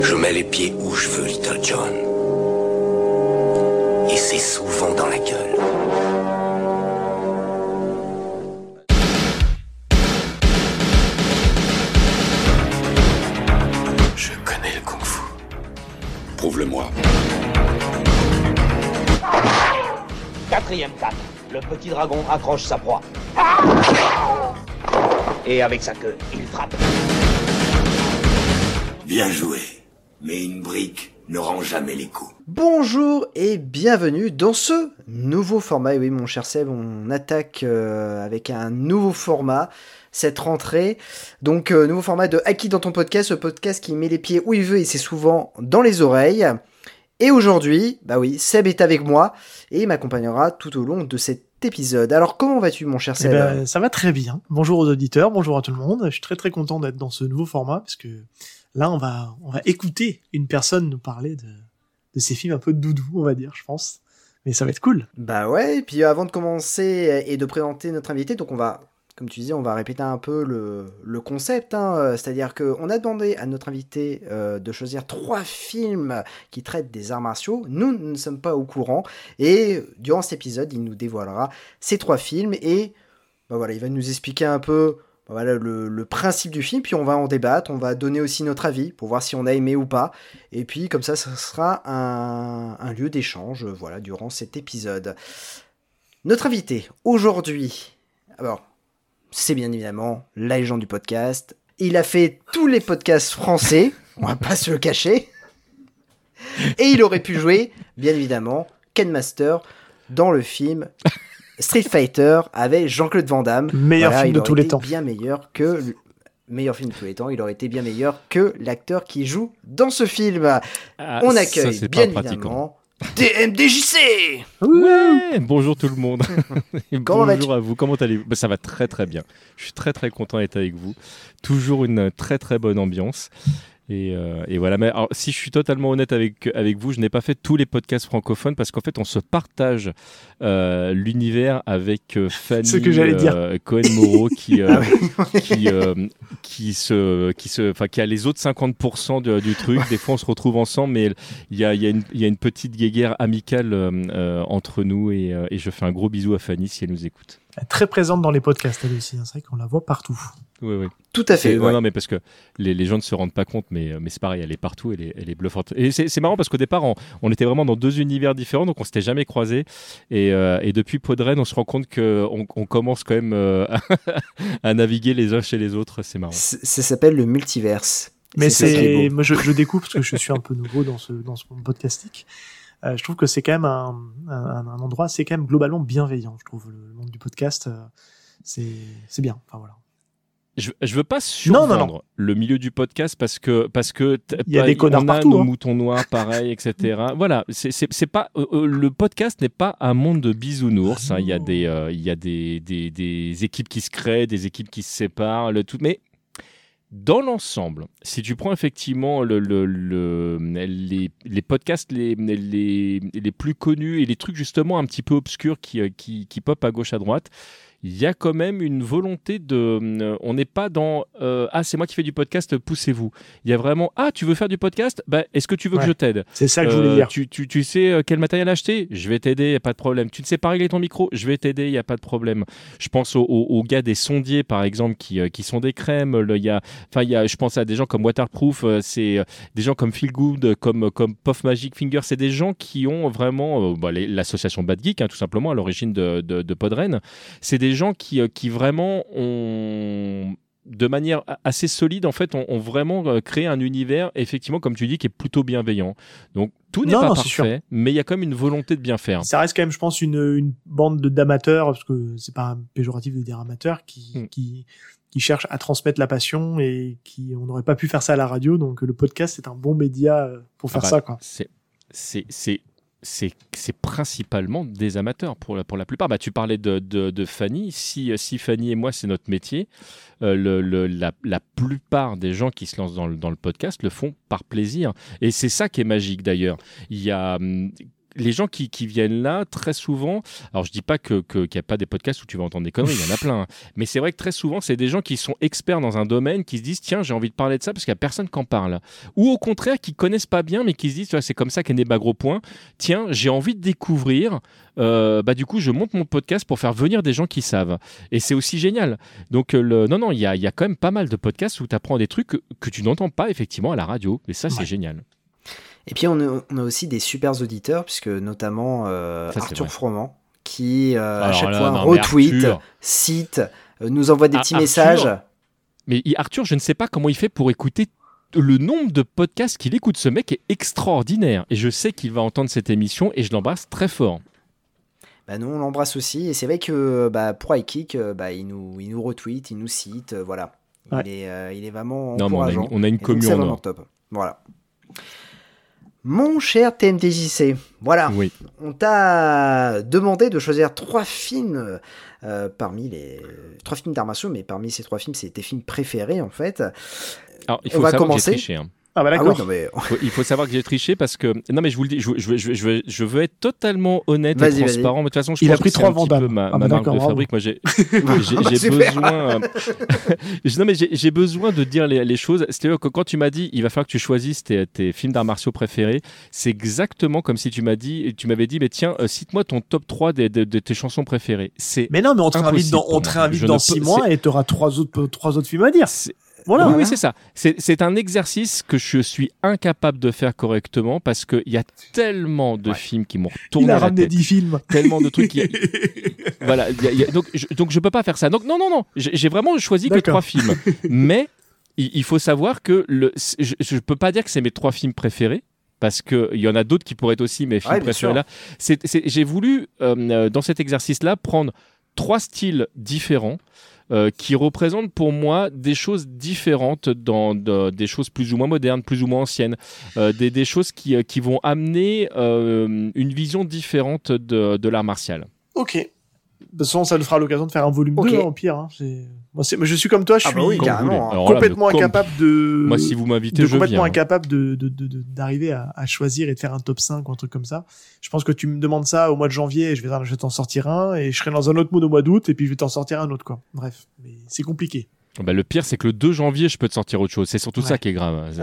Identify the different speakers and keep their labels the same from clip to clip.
Speaker 1: Je mets les pieds où je veux, Little John. Et c'est souvent dans la gueule. Je connais le kung-fu.
Speaker 2: Prouve-le-moi.
Speaker 3: 4e canne. Le petit dragon accroche sa proie. Et avec sa queue, il frappe.
Speaker 2: Bien joué. Mais une brique ne rend jamais les coups.
Speaker 4: Bonjour et bienvenue dans ce nouveau format. Et oui, mon cher Seb, on attaque avec un nouveau format cette rentrée. Donc, nouveau format de Aki dans ton podcast, ce podcast qui met les pieds où il veut et c'est souvent dans les oreilles. Et aujourd'hui, bah oui, Seb est avec moi et il m'accompagnera tout au long de cet épisode. Alors, comment vas-tu, mon cher Seb ?
Speaker 5: Ça va très bien. Bonjour aux auditeurs, bonjour à tout le monde. Je suis très très content d'être dans ce nouveau format parce que là, on va écouter une personne nous parler de ces films un peu doudou, on va dire, je pense. Mais ça va être cool.
Speaker 4: Bah ouais, et puis avant de commencer et de présenter notre invité, donc on va, comme tu disais, on va répéter un peu le concept, hein, c'est-à-dire qu'on a demandé à notre invité de choisir 3 films qui traitent des arts martiaux. Nous ne sommes pas au courant, et durant cet épisode, il nous dévoilera ces 3 films, et bah voilà, il va nous expliquer un peu voilà, le principe du film, puis on va en débattre, on va donner aussi notre avis pour voir si on a aimé ou pas, et puis comme ça sera un lieu d'échange voilà, durant cet épisode. Notre invité aujourd'hui, alors c'est bien évidemment la légende du podcast, il a fait tous les podcasts français, on va pas se le cacher, et il aurait pu jouer bien évidemment Ken Master dans le film Street Fighter avec Jean-Claude Van Damme.
Speaker 5: Meilleur film de tous les temps.
Speaker 4: Bien meilleur que meilleur film de tous les temps. Il aurait été bien meilleur que l'acteur qui joue dans ce film. On accueille
Speaker 6: ça,
Speaker 4: bien évidemment DMDJC.
Speaker 6: Ouais, bonjour tout le monde.
Speaker 4: Comment
Speaker 6: bonjour à vous. Comment allez-vous ? Ça va très très bien. Je suis très très content d'être avec vous. Toujours une très très bonne ambiance. Et voilà, mais alors, si je suis totalement honnête avec vous, je n'ai pas fait tous les podcasts francophones parce qu'en fait, on se partage l'univers avec Fanny Cohen-Moreau qui a les autres 50% du truc. Des fois, on se retrouve ensemble, mais il y a une petite guéguerre amicale entre nous et je fais un gros bisou à Fanny si elle nous écoute.
Speaker 5: Elle est très présente dans les podcasts, elle aussi. C'est vrai qu'on la voit partout.
Speaker 6: Oui.
Speaker 4: Tout à fait.
Speaker 6: Non, mais parce que les gens ne se rendent pas compte, mais c'est pareil, elle est partout, elle est bluffante. Et c'est marrant parce qu'au départ, on était vraiment dans 2 univers différents, donc on s'était jamais croisés. Et depuis Podren, on se rend compte qu'on commence quand même à naviguer les uns chez les autres. C'est marrant.
Speaker 4: Ça s'appelle le multiverse.
Speaker 5: Mais moi, je découvre parce que je suis un peu nouveau dans ce monde podcastique. Je trouve que c'est quand même un endroit, c'est quand même globalement bienveillant. Je trouve le monde du podcast, c'est bien. Enfin voilà.
Speaker 6: Je veux pas survendre le milieu du podcast parce que
Speaker 5: il y a des connards partout,
Speaker 6: nos moutons noirs pareil, etc. Voilà, c'est pas le podcast n'est pas un monde de bisounours. Hein. Il y a des équipes qui se créent, des équipes qui se séparent, le tout, mais dans l'ensemble, si tu prends effectivement les podcasts les plus connus et les trucs justement un petit peu obscurs qui pop à gauche à droite, il y a quand même une volonté de... on n'est pas dans c'est moi qui fais du podcast, poussez-vous. Il y a vraiment tu veux faire du podcast ? Est-ce que tu veux que je t'aide ?
Speaker 5: C'est ça que je voulais dire.
Speaker 6: Tu sais quel matériel acheter ? Je vais t'aider, il n'y a pas de problème. Tu ne sais pas régler ton micro ? Je vais t'aider, il n'y a pas de problème. Je pense aux gars des sondiers, par exemple, qui sont des crèmes. Je pense à des gens comme Waterproof, c'est des gens comme Feel Good, comme Puff Magic Finger. C'est des gens qui ont vraiment... l'association Bad Geek, hein, tout simplement, à l'origine de Podren. C'est des gens qui vraiment ont, de manière assez solide, en fait, ont vraiment créé un univers, effectivement, comme tu dis, qui est plutôt bienveillant. Donc, tout n'est pas parfait, mais il y a quand même une volonté de bien faire.
Speaker 5: Ça reste quand même, je pense, une bande d'amateurs, parce que c'est pas péjoratif de dire amateurs, qui cherchent à transmettre la passion et on n'aurait pas pu faire ça à la radio. Donc, le podcast, c'est un bon média pour faire ça, quoi.
Speaker 6: C'est principalement des amateurs pour la plupart. Tu parlais de Fanny. Si Fanny et moi, c'est notre métier, la plupart des gens qui se lancent dans le podcast le font par plaisir. Et c'est ça qui est magique d'ailleurs. Il y a les gens qui viennent là, très souvent, alors je dis pas qu'il n'y a pas des podcasts où tu vas entendre des conneries, il y en a plein, hein, mais c'est vrai que très souvent, c'est des gens qui sont experts dans un domaine, qui se disent, tiens, j'ai envie de parler de ça parce qu'il n'y a personne qui en parle. Ou au contraire, qui connaissent pas bien, mais qui se disent, tu vois, c'est comme ça qu'est né Bagro Point, tiens, j'ai envie de découvrir, du coup, je monte mon podcast pour faire venir des gens qui savent. Et c'est aussi génial. Donc, il y a quand même pas mal de podcasts où tu apprends des trucs que tu n'entends pas effectivement à la radio. Et ça, c'est génial.
Speaker 4: Et puis on a aussi des super auditeurs, puisque notamment Arthur Froment, qui à chaque fois retweet, cite, nous envoie des petits messages.
Speaker 6: Mais Arthur, je ne sais pas comment il fait pour écouter le nombre de podcasts qu'il écoute. Ce mec est extraordinaire. Et je sais qu'il va entendre cette émission et je l'embrasse très fort.
Speaker 4: Nous, on l'embrasse aussi. Et c'est vrai que pour iKick, il nous retweet, il nous cite. Voilà. Ouais. Il est vraiment encourageant.
Speaker 6: On a une commune.
Speaker 4: C'est vraiment top. Voilà. Mon cher TMDJC, voilà, oui. On t'a demandé de choisir 3 films parmi les 3 films d'arts martiaux, mais parmi ces 3 films, c'est tes films préférés en fait.
Speaker 6: Alors, il faut savoir que j'ai triché.
Speaker 5: Ah bah d'accord.
Speaker 4: Ah oui,
Speaker 6: il faut savoir que j'ai triché parce que non mais je vous le dis, je veux être totalement honnête et transparent. Mais de toute façon, je pense que c'est un petit peu ma marque de fabrique. Moi, j'ai besoin. Non mais j'ai besoin de dire les choses. C'est-à-dire que quand tu m'as dit, il va falloir que tu choisisses tes films d'arts martiaux préférés, c'est exactement comme si tu m'avais dit, mais tiens, cite-moi ton top 3 de tes chansons préférées.
Speaker 5: Mais non, mais on te réinvite dans 6 mois et tu auras 3 autres films à dire.
Speaker 6: Voilà. Oui, c'est ça. C'est un exercice que je suis incapable de faire correctement parce qu'il y a tellement de films qui m'ont retourné la tête.
Speaker 5: Il a ramené 10 films.
Speaker 6: Tellement de trucs. Voilà. Donc, je peux pas faire ça. Donc, non. J'ai vraiment choisi que 3 films. Mais il faut savoir que je peux pas dire que c'est mes 3 films préférés. Parce qu'il y en a d'autres qui pourraient être aussi mes films préférés là. J'ai voulu, dans cet exercice-là, prendre 3 styles différents. Qui représentent pour moi des choses différentes dans des choses plus ou moins modernes, plus ou moins anciennes, des choses qui vont amener une vision différente de l'art martial.
Speaker 5: Ok. De toute façon, ça nous fera l'occasion de faire un volume 2, en pire. Hein. Moi, je suis comme toi, je suis complètement incapable de...
Speaker 6: Moi, si vous m'invitez, je viens.
Speaker 5: Complètement incapable d'arriver à choisir et de faire un top 5 ou un truc comme ça. Je pense que tu me demandes ça au mois de janvier et je vais t'en sortir un et je serai dans un autre mood au mois d'août et puis je vais t'en sortir un autre, quoi. Bref, mais c'est compliqué.
Speaker 6: Le pire, c'est que le 2 janvier, je peux te sortir autre chose. C'est surtout ça qui est grave.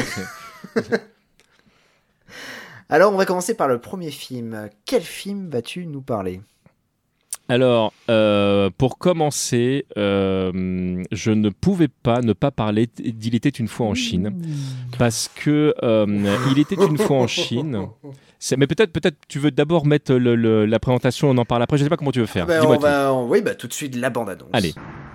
Speaker 4: Alors, on va commencer par le premier film. Quel film vas-tu nous parler ?
Speaker 6: Alors, pour commencer, je ne pouvais pas ne pas parler d'Il était une fois en Chine, parce que Il était une fois en Chine. Mais peut-être tu veux d'abord mettre la présentation, on en parle après. Je ne sais pas comment tu veux faire.
Speaker 4: Oui, tout de suite la bande-annonce.
Speaker 6: Allez.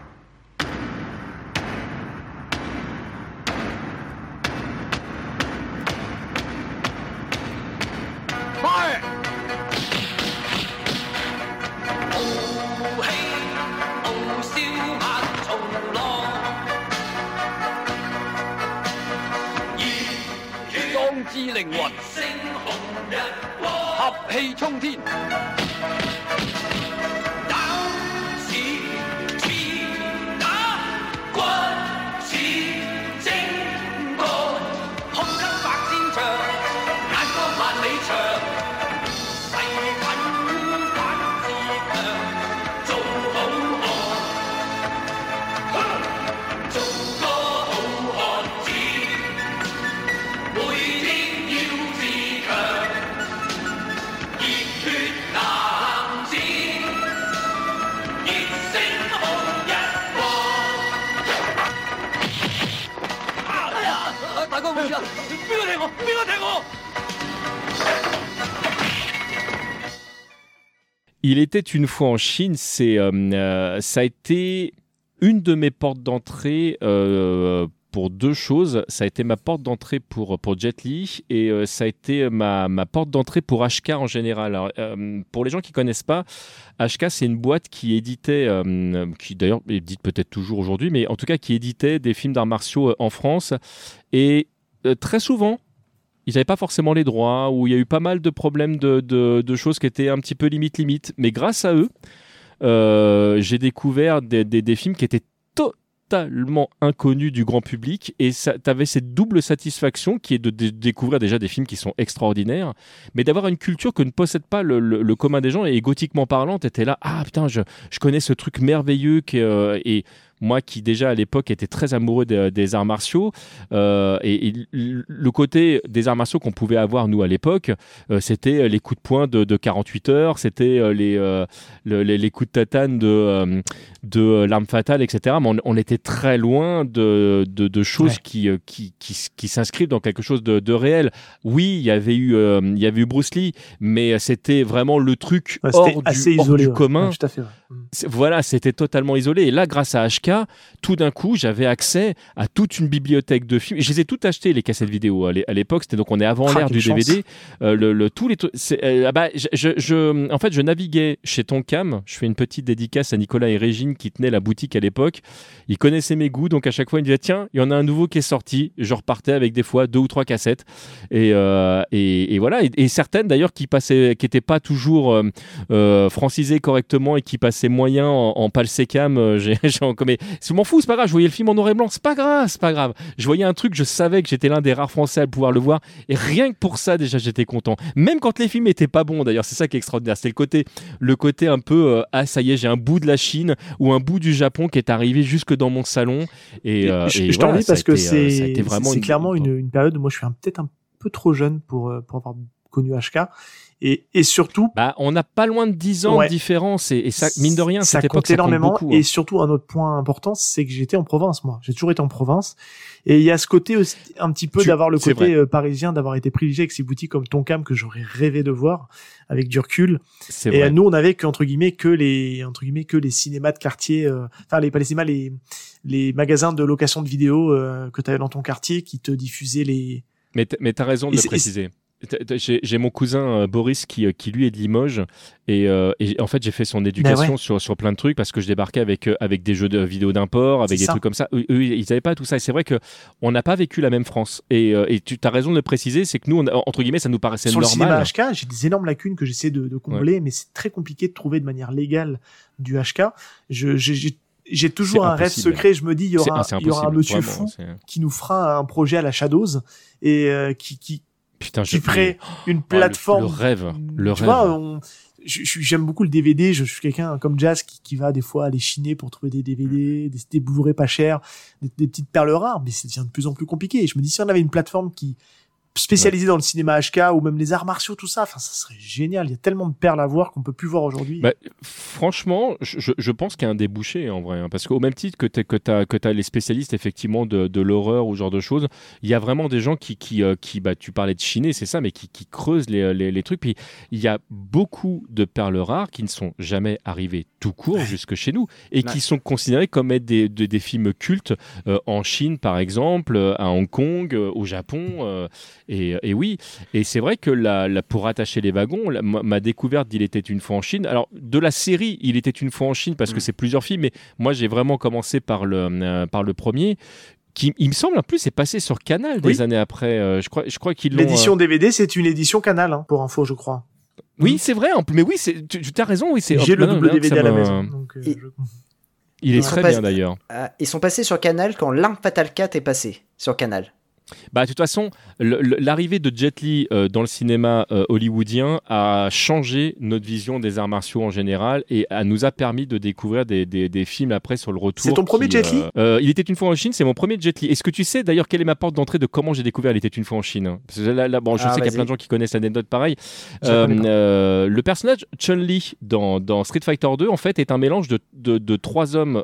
Speaker 6: Il était une fois en Chine, ça a été une de mes portes d'entrée pour 2 choses. Ça a été ma porte d'entrée pour Jet Li et ça a été ma porte d'entrée pour HK en général. Alors, pour les gens qui ne connaissent pas, HK, c'est une boîte qui éditait, qui d'ailleurs édite peut-être toujours aujourd'hui, mais en tout cas qui éditait des films d'arts martiaux en France. Et très souvent, ils n'avaient pas forcément les droits, ou il y a eu pas mal de problèmes de choses qui étaient un petit peu limite. Mais grâce à eux, j'ai découvert des films qui étaient totalement inconnu du grand public, et t'avais cette double satisfaction qui est de découvrir déjà des films qui sont extraordinaires, mais d'avoir une culture que ne possède pas le commun des gens, et gothiquement parlant, t'étais là, ah putain, je connais ce truc merveilleux et moi qui déjà à l'époque était très amoureux des arts martiaux, et le côté des arts martiaux qu'on pouvait avoir nous à l'époque, c'était les coups de poing de 48 heures, c'était les coups de tatane de l'arme fatale, etc. Mais on était très loin de choses qui s'inscrivent dans quelque chose de réel. Oui, il y avait eu Bruce Lee, mais c'était vraiment le truc hors du commun.
Speaker 5: Ouais, tout à fait, ouais.
Speaker 6: Voilà, c'était totalement isolé. Et là, grâce à HK, tout d'un coup, j'avais accès à toute une bibliothèque de films. Je les ai toutes achetées, les cassettes vidéo à l'époque. C'était donc on est avant l'ère du DVD. Tous les en fait, je naviguais chez Tonkam. Je fais une petite dédicace à Nicolas et Régine qui tenaient la boutique à l'époque. Ils connaissaient mes goûts, donc à chaque fois, ils me disaient tiens, il y en a un nouveau qui est sorti. Je repartais avec des fois 2 ou 3 cassettes. Et voilà. Et certaines d'ailleurs qui n'étaient pas toujours francisées correctement et qui passaient moyen en palsécam. Mais je m'en fous, c'est pas grave. Je voyais le film en noir et blanc, c'est pas grave. Je voyais un truc, je savais que j'étais l'un des rares Français à pouvoir le voir, et rien que pour ça déjà j'étais content. Même quand les films étaient pas bons, d'ailleurs, c'est ça qui est extraordinaire. C'est le côté un peu ah ça y est, j'ai un bout de la Chine ou un bout du Japon qui est arrivé jusque dans mon salon. Et
Speaker 5: je t'en dis parce que c'est clairement
Speaker 6: une
Speaker 5: une période où moi je suis peut-être un peu trop jeune pour avoir connu HK. Et surtout,
Speaker 6: on n'a pas loin de 10 ans de différence, et ça, mine de rien, cette époque, ça compte beaucoup.
Speaker 5: Et surtout, un autre point important, c'est que j'étais en province, moi. J'ai toujours été en province. Et il y a ce côté aussi, un petit peu d'avoir le côté parisien, d'avoir été privilégié avec ces boutiques comme Tonkam que j'aurais rêvé de voir avec du recul.
Speaker 6: C'est
Speaker 5: et
Speaker 6: vrai.
Speaker 5: Nous, on avait entre guillemets que les cinémas de quartier, pas les cinémas, les magasins de location de vidéos, que t'avais dans ton quartier qui te diffusaient les...
Speaker 6: Mais t'as raison de le préciser. J'ai mon cousin Boris qui lui est de Limoges, et en fait j'ai fait son éducation sur plein de trucs parce que je débarquais avec des jeux de vidéo d'import, avec des trucs comme ça. Eux ils n'avaient pas tout ça, et c'est vrai que on n'a pas vécu la même France, et tu as raison de le préciser, c'est que nous entre guillemets ça nous paraissait normal.
Speaker 5: Sur le cinéma HK, j'ai des énormes lacunes que j'essaie de combler, mais c'est très compliqué de trouver de manière légale du HK. J'ai toujours un rêve secret, je me dis il y aura un monsieur fou qui nous fera un projet à la Shadows, et qui ferait une plateforme.
Speaker 6: Le rêve.
Speaker 5: Tu vois, j'aime beaucoup le DVD. Je suis quelqu'un comme Jazz qui va des fois aller chiner pour trouver des DVD, des Blu-ray pas chers, des petites perles rares, mais ça devient de plus en plus compliqué. Et je me dis, si on avait une plateforme qui spécialisée dans le cinéma HK ou même les arts martiaux, tout ça, ça serait génial. Il y a tellement de perles à voir qu'on peut plus voir aujourd'hui.
Speaker 6: Franchement, je pense qu'il y a un débouché en vrai, hein, parce qu'au même titre que t'as les spécialistes effectivement de l'horreur ou ce genre de choses, il y a vraiment des gens qui tu parlais de chiner, c'est ça, mais qui creusent les trucs. Puis il y a beaucoup de perles rares qui ne sont jamais arrivées tout court jusque chez nous, et qui sont considérées comme être des films cultes en Chine par exemple, à Hong Kong, au Japon. Et oui, et c'est vrai que pour attacher les wagons, ma découverte d'Il était une fois en Chine, alors de la série Il était une fois en Chine, parce que c'est plusieurs films, mais moi j'ai vraiment commencé par le premier, qui, il me semble en plus, c'est passé sur Canal des années après. Je crois qu'ils l'ont...
Speaker 5: L'édition DVD, c'est une édition Canal, hein, pour info, je crois.
Speaker 6: Oui, c'est vrai, mais oui, tu as raison. Oui,
Speaker 5: j'ai le double DVD à la maison. Donc,
Speaker 6: il est très bien d'ailleurs.
Speaker 4: Ils sont passés sur Canal quand L'Arme Fatale 4 est passé sur Canal.
Speaker 6: De toute façon, l'arrivée de Jet Li dans le cinéma hollywoodien a changé notre vision des arts martiaux en général, et nous a permis de découvrir des films après sur le retour.
Speaker 5: C'est ton premier Jet Li ?
Speaker 6: Il était une fois en Chine, c'est mon premier Jet Li. Est-ce que tu sais d'ailleurs quelle est ma porte d'entrée de comment j'ai découvert Il était une fois en Chine ? Parce que là, je sais qu'il y a plein de gens qui connaissent l'anecdote pareil. Le personnage Chun-Li dans Street Fighter 2 en fait est un mélange de 3 hommes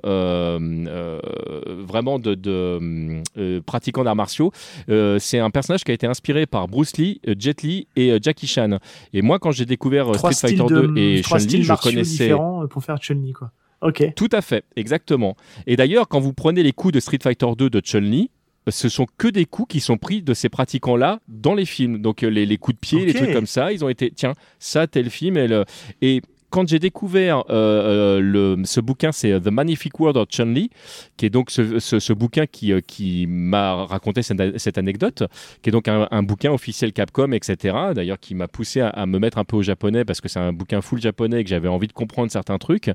Speaker 6: vraiment de pratiquants d'arts martiaux. C'est un personnage qui a été inspiré par Bruce Lee, Jet Li et Jackie Chan. Et moi, quand j'ai découvert Street Fighter 2 et Chun-Li, je connaissais...
Speaker 5: différents pour faire Chun-Li, quoi. Ok.
Speaker 6: Tout à fait, exactement. Et d'ailleurs, quand vous prenez les coups de Street Fighter 2 de Chun-Li, ce sont que des coups qui sont pris de ces pratiquants-là dans les films. Donc les coups de pied, les trucs comme ça, ils ont été, tiens, ça, tel film, et quand j'ai découvert ce bouquin, c'est The Magnific World of Chun-Li, qui est donc ce bouquin qui m'a raconté cette anecdote, qui est donc un bouquin officiel Capcom, etc. D'ailleurs, qui m'a poussé à me mettre un peu au japonais parce que c'est un bouquin full japonais et que j'avais envie de comprendre certains trucs.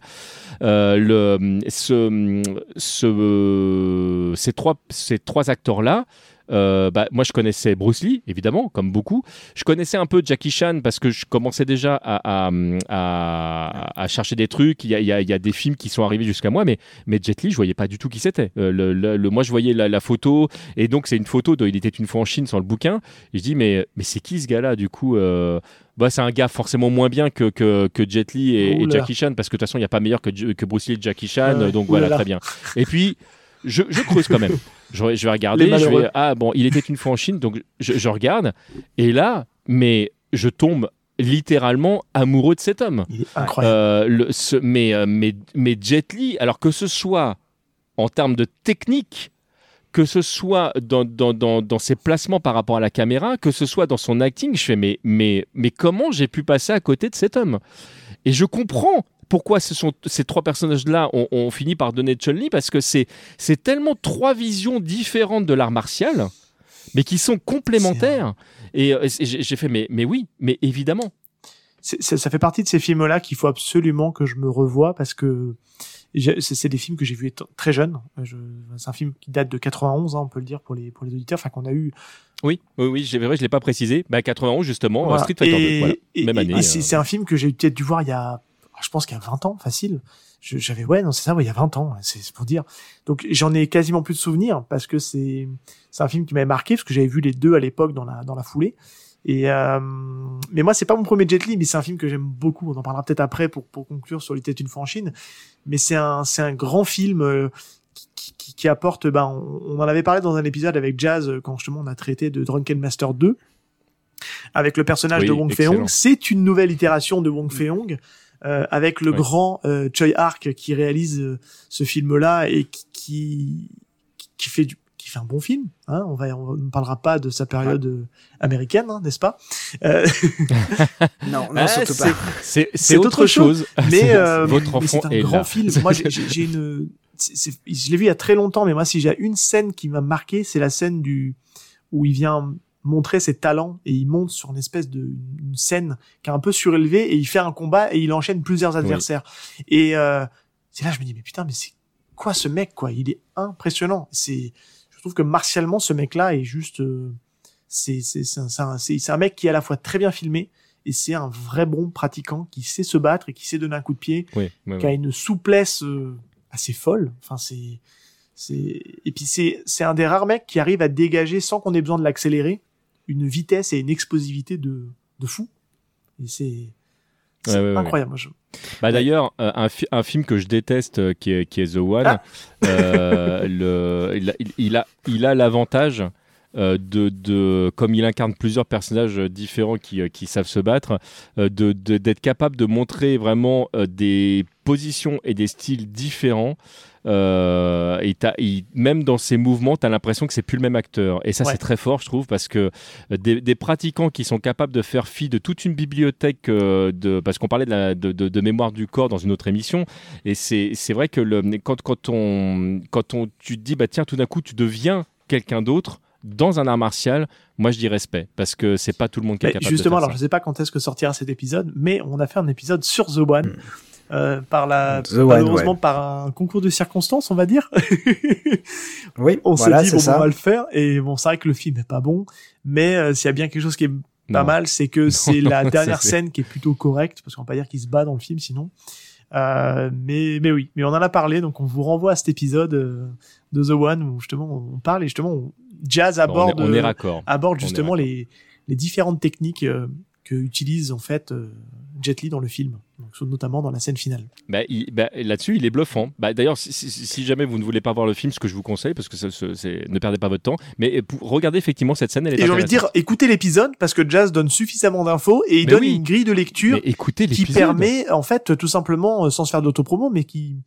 Speaker 6: Ces trois acteurs-là, moi je connaissais Bruce Lee évidemment comme beaucoup, je connaissais un peu Jackie Chan parce que je commençais déjà à chercher des trucs, il y a des films qui sont arrivés jusqu'à moi, mais Jet Li je voyais pas du tout qui c'était. Moi je voyais la photo, et donc c'est une photo de Il était une fois en Chine sans le bouquin, et je dis mais c'est qui ce gars là du coup. C'est un gars forcément moins bien que Jet Li et Jackie Chan, parce que de toute façon il n'y a pas meilleur que Bruce Lee et Jackie Chan, donc voilà, très bien. Et puis je creuse quand même. Je vais regarder, il était une fois en Chine, donc je regarde, et là, mais je tombe littéralement amoureux de cet homme.
Speaker 5: Il est incroyable.
Speaker 6: Mais Jet Li, alors que ce soit en termes de technique, que ce soit dans ses placements par rapport à la caméra, que ce soit dans son acting, je fais mais comment j'ai pu passer à côté de cet homme ? Et je comprends pourquoi ces trois personnages-là ont fini par donner Chun-Li, parce que c'est tellement trois visions différentes de l'art martial, mais qui sont complémentaires. Et j'ai fait, mais oui, mais évidemment.
Speaker 5: Ça fait partie de ces films-là qu'il faut absolument que je me revoie, parce que c'est des films que j'ai vus très jeune. C'est un film qui date de 91, on peut le dire pour les auditeurs, enfin qu'on a eu.
Speaker 6: Oui, c'est vrai, je l'ai pas précisé. 91 justement, voilà. Street Fighter 2, voilà. Même année.
Speaker 5: C'est un film que j'ai peut-être dû voir je pense qu'il y a 20 ans, facile. Il y a 20 ans, c'est pour dire. Donc j'en ai quasiment plus de souvenirs, parce que c'est un film qui m'avait marqué, parce que j'avais vu les deux à l'époque dans la foulée. Et mais moi c'est pas mon premier Jet Li, mais c'est un film que j'aime beaucoup. On en parlera peut-être après pour conclure sur Il était une fois en Chine. Mais c'est un grand film qui apporte. On en avait parlé dans un épisode avec Jazz quand justement on a traité de Drunken Master 2 avec le personnage de Wong Fei-hong. C'est une nouvelle itération de Wong Fei-hong. Avec le grand Choi Ark qui réalise ce film-là et qui fait un bon film. Hein, on ne parlera pas de sa période américaine, n'est-ce pas
Speaker 4: Non, surtout pas.
Speaker 6: C'est autre chose.
Speaker 5: Mais
Speaker 6: votre enfant
Speaker 5: c'est un grand film. Moi, je l'ai vu il y a très longtemps, mais moi, si j'ai une scène qui m'a marqué, c'est la scène où il vient montrer ses talents, et il monte sur une espèce une scène qui est un peu surélevée, et il fait un combat et il enchaîne plusieurs adversaires. Oui. Et c'est là je me dis mais putain, mais c'est quoi ce mec quoi, il est impressionnant. Je trouve que martialement ce mec là est juste c'est un mec qui est à la fois très bien filmé, et c'est un vrai bon pratiquant qui sait se battre et qui sait donner un coup de pied, qui a une souplesse assez folle. Enfin et puis c'est un des rares mecs qui arrive à dégager sans qu'on ait besoin de l'accélérer une vitesse et une explosivité de fou. Et c'est incroyable.
Speaker 6: D'ailleurs, un film que je déteste, qui est The One, il a l'avantage comme il incarne plusieurs personnages différents qui savent se battre, d'être capable de montrer vraiment des positions et des styles différents. Et même dans ses mouvements, tu as l'impression que c'est plus le même acteur, et ça c'est très fort, je trouve, parce que des pratiquants qui sont capables de faire fi de toute une bibliothèque parce qu'on parlait de mémoire du corps dans une autre émission, et c'est vrai que tu te dis tiens, tout d'un coup tu deviens quelqu'un d'autre dans un art martial, moi je dis respect, parce que c'est pas tout le monde qui est capable
Speaker 5: justement,
Speaker 6: de faire
Speaker 5: alors ça. Je sais pas quand est-ce que sortira cet épisode, mais on a fait un épisode sur The One. Malheureusement par un concours de circonstances, on va dire.
Speaker 4: Oui,
Speaker 5: on s'est dit on va le faire, et bon, c'est vrai que le film est pas bon, mais s'il y a bien quelque chose qui est pas mal, c'est que c'est la dernière scène qui est plutôt correcte, parce qu'on va pas dire qu'il se bat dans le film sinon. Mais oui, mais on en a parlé, donc on vous renvoie à cet épisode de The One où justement on parle, et justement Jazz aborde justement les différentes techniques que utilise en fait Jet Li dans le film, donc, notamment dans la scène finale.
Speaker 6: Là-dessus, il est bluffant. D'ailleurs, si jamais vous ne voulez pas voir le film, ce que je vous conseille, parce que ne perdez pas votre temps, mais regardez effectivement cette scène, elle est
Speaker 5: intéressante. Et j'ai envie de dire, écoutez l'épisode, parce que Jazz donne suffisamment d'infos, et il donne une grille de lecture qui permet, en fait, tout simplement, sans se faire d'autopromo, mais qui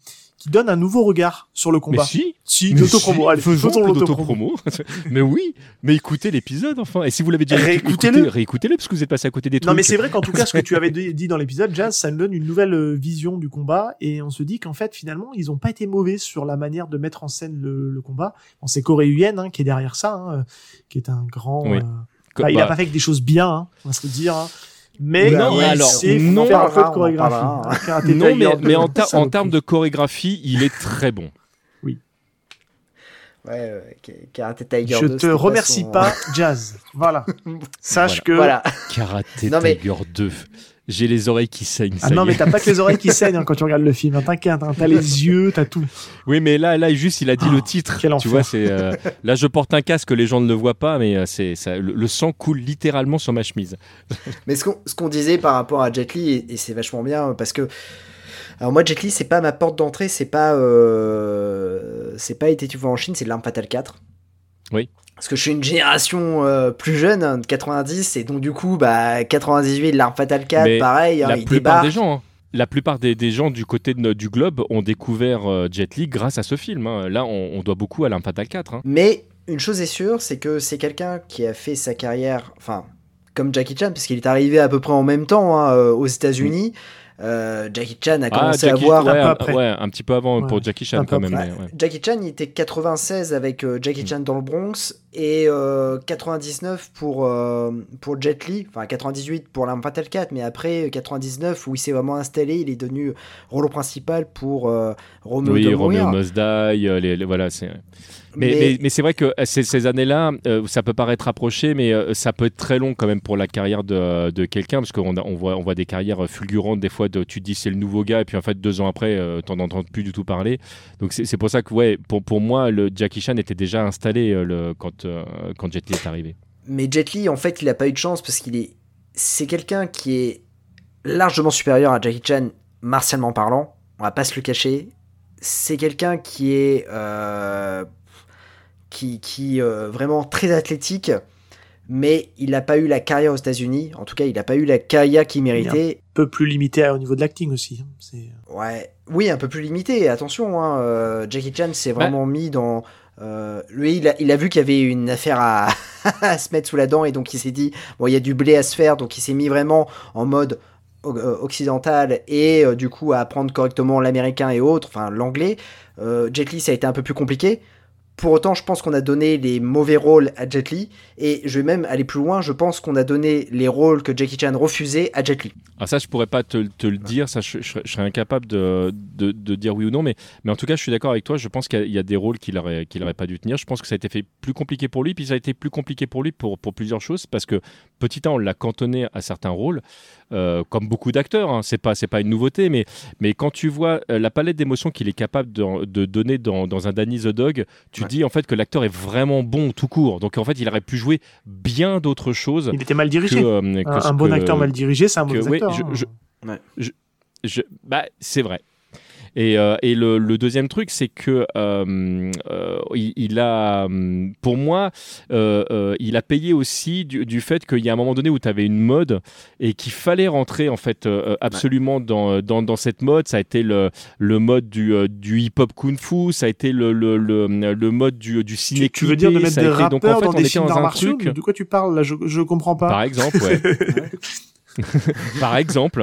Speaker 5: qui donne un nouveau regard sur le combat.
Speaker 6: Mais si,
Speaker 5: une autopromo. Allez,
Speaker 6: faisons l'autopromo. Mais oui, mais écoutez l'épisode enfin. Et si vous l'avez déjà réécoutez-le parce que vous êtes passé à côté des trucs.
Speaker 5: Non, mais c'est vrai qu'en tout cas, ce que tu avais dit dans l'épisode, Jazz, ça nous donne une nouvelle vision du combat et on se dit qu'en fait, finalement, ils ont pas été mauvais sur la manière de mettre en scène le combat. Bon, c'est Corey Yuen qui est derrière ça, qui est un grand.
Speaker 6: Oui.
Speaker 5: Il a pas fait que des choses bien, on va se le dire. Mais
Speaker 6: non, alors
Speaker 5: c'est
Speaker 6: non,
Speaker 5: faire un peu de chorégraphie.
Speaker 6: Non, mais en termes de chorégraphie, il est très bon.
Speaker 5: Oui.
Speaker 4: Ouais, Karate Tiger 2.
Speaker 5: Je te remercie pas, Jazz. Voilà. Sache que.
Speaker 4: Voilà.
Speaker 6: Karate Tiger 2. J'ai les oreilles qui saignent.
Speaker 5: Ah non, mais t'as pas que les oreilles qui saignent quand tu regardes le film. T'inquiète, t'as les yeux, t'as tout.
Speaker 6: Oui, mais là, juste, il a dit le titre.
Speaker 5: Quel
Speaker 6: tu vois, c'est là, je porte un casque, les gens ne le voient pas, mais le sang coule littéralement sur ma chemise.
Speaker 4: Mais ce qu'on disait par rapport à Jet Li, et c'est vachement bien parce que. Alors moi, Jet Li, c'est pas ma porte d'entrée, c'est pas été tu vois en Chine, c'est l'Arme Fatale 4.
Speaker 6: Oui.
Speaker 4: Parce que je suis une génération plus jeune, de 90, et donc du coup, 98, l'Arme Fatale 4,
Speaker 6: mais
Speaker 4: pareil, il débarque.
Speaker 6: La plupart des gens du côté du globe ont découvert Jet Li grâce à ce film. Hein. Là, on doit beaucoup à l'Arme Fatale 4. Hein.
Speaker 4: Mais une chose est sûre, c'est que c'est quelqu'un qui a fait sa carrière, enfin, comme Jackie Chan, parce qu'il est arrivé à peu près en même temps aux États-Unis. Jackie Chan a commencé à voir
Speaker 6: un petit peu avant pour Jackie Chan quand même.
Speaker 4: Ouais. Jackie Chan il était 96 avec Jackie Chan dans le Bronx et 99 pour Jet Li, enfin 98 pour l'Arme Fatale 4, mais après 99 où il s'est vraiment installé, il est devenu rôle principal pour Romeo
Speaker 6: Must Die, voilà, c'est. Mais c'est vrai que ces années-là, ça peut paraître rapproché, mais ça peut être très long quand même pour la carrière de quelqu'un, parce qu'on voit des carrières fulgurantes des fois. Tu te dis c'est le nouveau gars, et puis en fait 2 ans après, t'en entends plus du tout parler. Donc c'est pour ça que pour moi, le Jackie Chan était déjà installé quand Jet Li est arrivé.
Speaker 4: Mais Jet Li, en fait, il a pas eu de chance parce c'est quelqu'un qui est largement supérieur à Jackie Chan martialement parlant. On va pas se le cacher. C'est quelqu'un qui est vraiment très athlétique, mais il n'a pas eu la carrière aux États-Unis. En tout cas, il n'a pas eu la carrière qu'il méritait.
Speaker 5: Un peu plus limité au niveau de l'acting aussi.
Speaker 4: Oui, un peu plus limité. Attention, Jackie Chan s'est vraiment mis dans. Lui, il a vu qu'il y avait une affaire à se mettre sous la dent, et donc il s'est dit bon, il y a du blé à se faire, donc il s'est mis vraiment en mode occidental et du coup à apprendre correctement l'américain et autres, enfin l'anglais. Jet Li, ça a été un peu plus compliqué. Pour autant, je pense qu'on a donné les mauvais rôles à Jet Li, et je vais même aller plus loin, je pense qu'on a donné les rôles que Jackie Chan refusait à Jet Li.
Speaker 6: Ah, ça, je pourrais pas te le dire, ça, je serais incapable de dire oui ou non, mais en tout cas, je suis d'accord avec toi, je pense qu'il y a des rôles qu'il aurait pas dû tenir. Je pense que ça a été fait plus compliqué pour lui, puis ça a été plus compliqué pour lui pour plusieurs choses, parce que petit temps, on l'a cantonné à certains rôles, comme beaucoup d'acteurs, hein. C'est pas une nouveauté, mais quand tu vois la palette d'émotions qu'il est capable de donner dans un Danny the Dog, tu dis en fait que l'acteur est vraiment bon tout court. Donc en fait, il aurait pu jouer bien d'autres choses.
Speaker 5: Il était mal dirigé. Un bon acteur mal dirigé, c'est un bon acteur.
Speaker 6: C'est vrai. Et le deuxième truc, c'est que il a, pour moi, il a payé aussi du fait qu'il y a un moment donné où tu avais une mode et qu'il fallait rentrer en fait absolument dans cette mode. Ça a été le mode du hip-hop kung-fu, ça a été le mode du ciné.
Speaker 5: Tu veux dire de mettre des rappeurs
Speaker 6: donc, en fait,
Speaker 5: dans des films d'arts martiaux? De quoi tu parles là? Je comprends pas.
Speaker 6: Par exemple, ouais. Par exemple,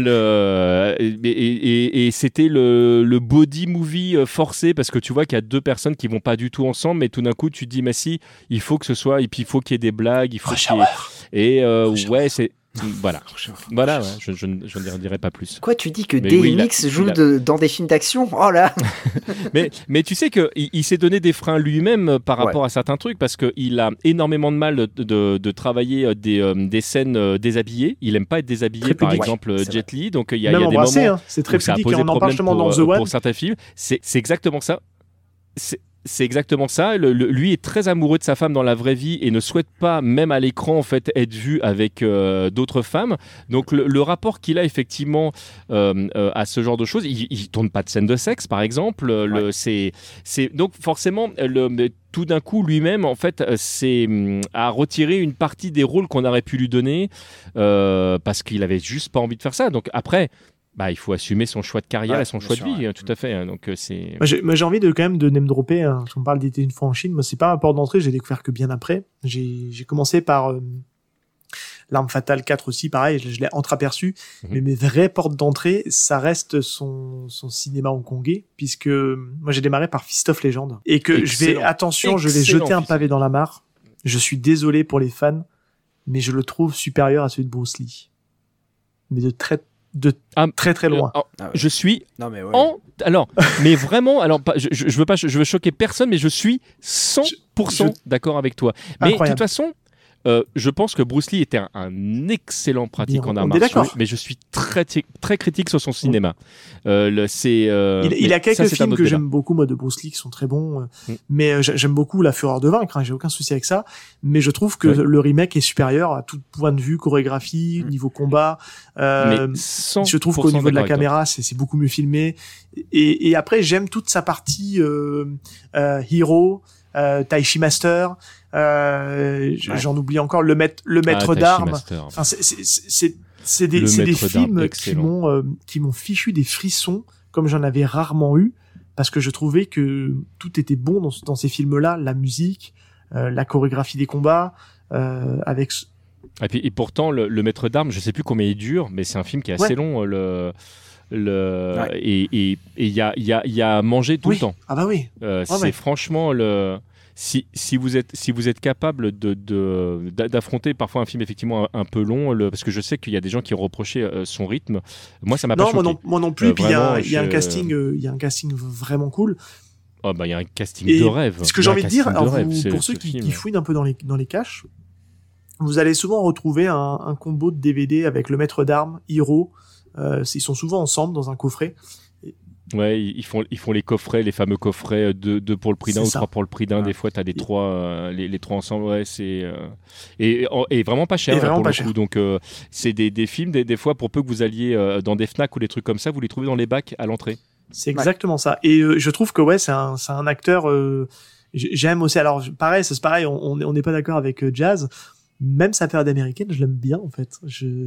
Speaker 6: et c'était le body movie forcé, parce que tu vois qu'il y a 2 personnes qui vont pas du tout ensemble, mais tout d'un coup tu te dis mais si, il faut que ce soit, et puis il faut qu'il y ait des blagues, il faut c'est voilà, ouais, je ne dirai pas plus.
Speaker 4: Quoi, tu dis que DMX joue dans des films d'action? Oh là.
Speaker 6: mais tu sais qu'il s'est donné des freins lui-même par rapport à certains trucs, parce qu'il a énormément de mal de travailler des scènes déshabillées. Il aime pas être déshabillé, par exemple Jet Li, donc il y a des moments
Speaker 5: c'est très pudique, on en parle justement dans The One.
Speaker 6: Pour certains films, c'est exactement ça. C'est exactement ça. Lui est très amoureux de sa femme dans la vraie vie et ne souhaite pas, même à l'écran, en fait, être vu avec d'autres femmes. Donc le rapport qu'il a effectivement à ce genre de choses, il tourne pas de scène de sexe, par exemple. C'est donc forcément tout d'un coup, lui-même, en fait, a retiré une partie des rôles qu'on aurait pu lui donner parce qu'il avait juste pas envie de faire ça. Donc après. Bah, il faut assumer son choix de carrière et son choix de vie, tout à fait. Donc c'est.
Speaker 5: Moi, j'ai envie de quand même de name dropper. Parce qu'on parle d'été une fois en Chine. Moi, c'est pas ma porte d'entrée. J'ai découvert que bien après. J'ai commencé par L'Arme Fatale 4 aussi, pareil. Je l'ai entreaperçu. Mais mes vraies portes d'entrée, ça reste son cinéma hongkongais, puisque moi j'ai démarré par Fist of Legend et que je vais jeter un pavé dans la mare. Je suis désolé pour les fans, mais je le trouve supérieur à celui de Bruce Lee. Mais de très très loin.
Speaker 6: Je suis
Speaker 4: ouais.
Speaker 6: mais vraiment, je veux choquer personne, mais je suis 100% d'accord avec toi. Mais de toute façon, je pense que Bruce Lee était un excellent pratiquant d'arts martiaux, mais je suis très très critique sur son cinéma. Il
Speaker 5: a quelques films que j'aime beaucoup, moi, de Bruce Lee, qui sont très bons, mais j'aime beaucoup La Fureur de vaincre, j'ai aucun souci avec ça, mais je trouve que le remake est supérieur à tout point de vue, chorégraphie, niveau combat, je trouve qu'au niveau de la caméra, c'est beaucoup mieux filmé, et après, j'aime toute sa partie Hero, Taichi Master, j'en oublie encore, le maître d'armes. Enfin, c'est des films qui m'ont fichu des frissons comme j'en avais rarement eu, parce que je trouvais que tout était bon dans ces films-là, la musique, la chorégraphie des combats, avec.
Speaker 6: Et pourtant, le maître d'armes, je sais plus combien il dure, mais c'est un film qui est assez long. Et il y a à manger tout le temps.
Speaker 5: Ah bah oui.
Speaker 6: C'est franchement si vous êtes capable d'affronter parfois un film effectivement un peu long, parce que je sais qu'il y a des gens qui reprochaient son rythme. Moi, ça m'a pas choqué.
Speaker 5: Moi non plus. Puis il y a un casting vraiment cool.
Speaker 6: Oh bah il y a un casting de rêve.
Speaker 5: Ce que j'ai envie de dire, pour ceux qui fouinent un peu dans les caches, vous allez souvent retrouver un combo de DVD avec le maître d'armes, Hero. Ils sont souvent ensemble dans un coffret.
Speaker 6: Ouais, ils font les coffrets, les fameux coffrets, 2 pour le prix d'un ou 3 pour le prix d'un. Des fois, t'as les 3 ensemble. Ouais, c'est et vraiment pas cher pour le coup. Donc c'est des films, des fois, pour peu que vous alliez dans des Fnac ou des trucs comme ça, vous les trouvez dans les bacs à l'entrée.
Speaker 5: C'est exactement ça. Et je trouve que c'est un acteur. J'aime aussi. Alors pareil, c'est pareil. On n'est pas d'accord avec Jazz. Même sa période américaine, je l'aime bien en fait.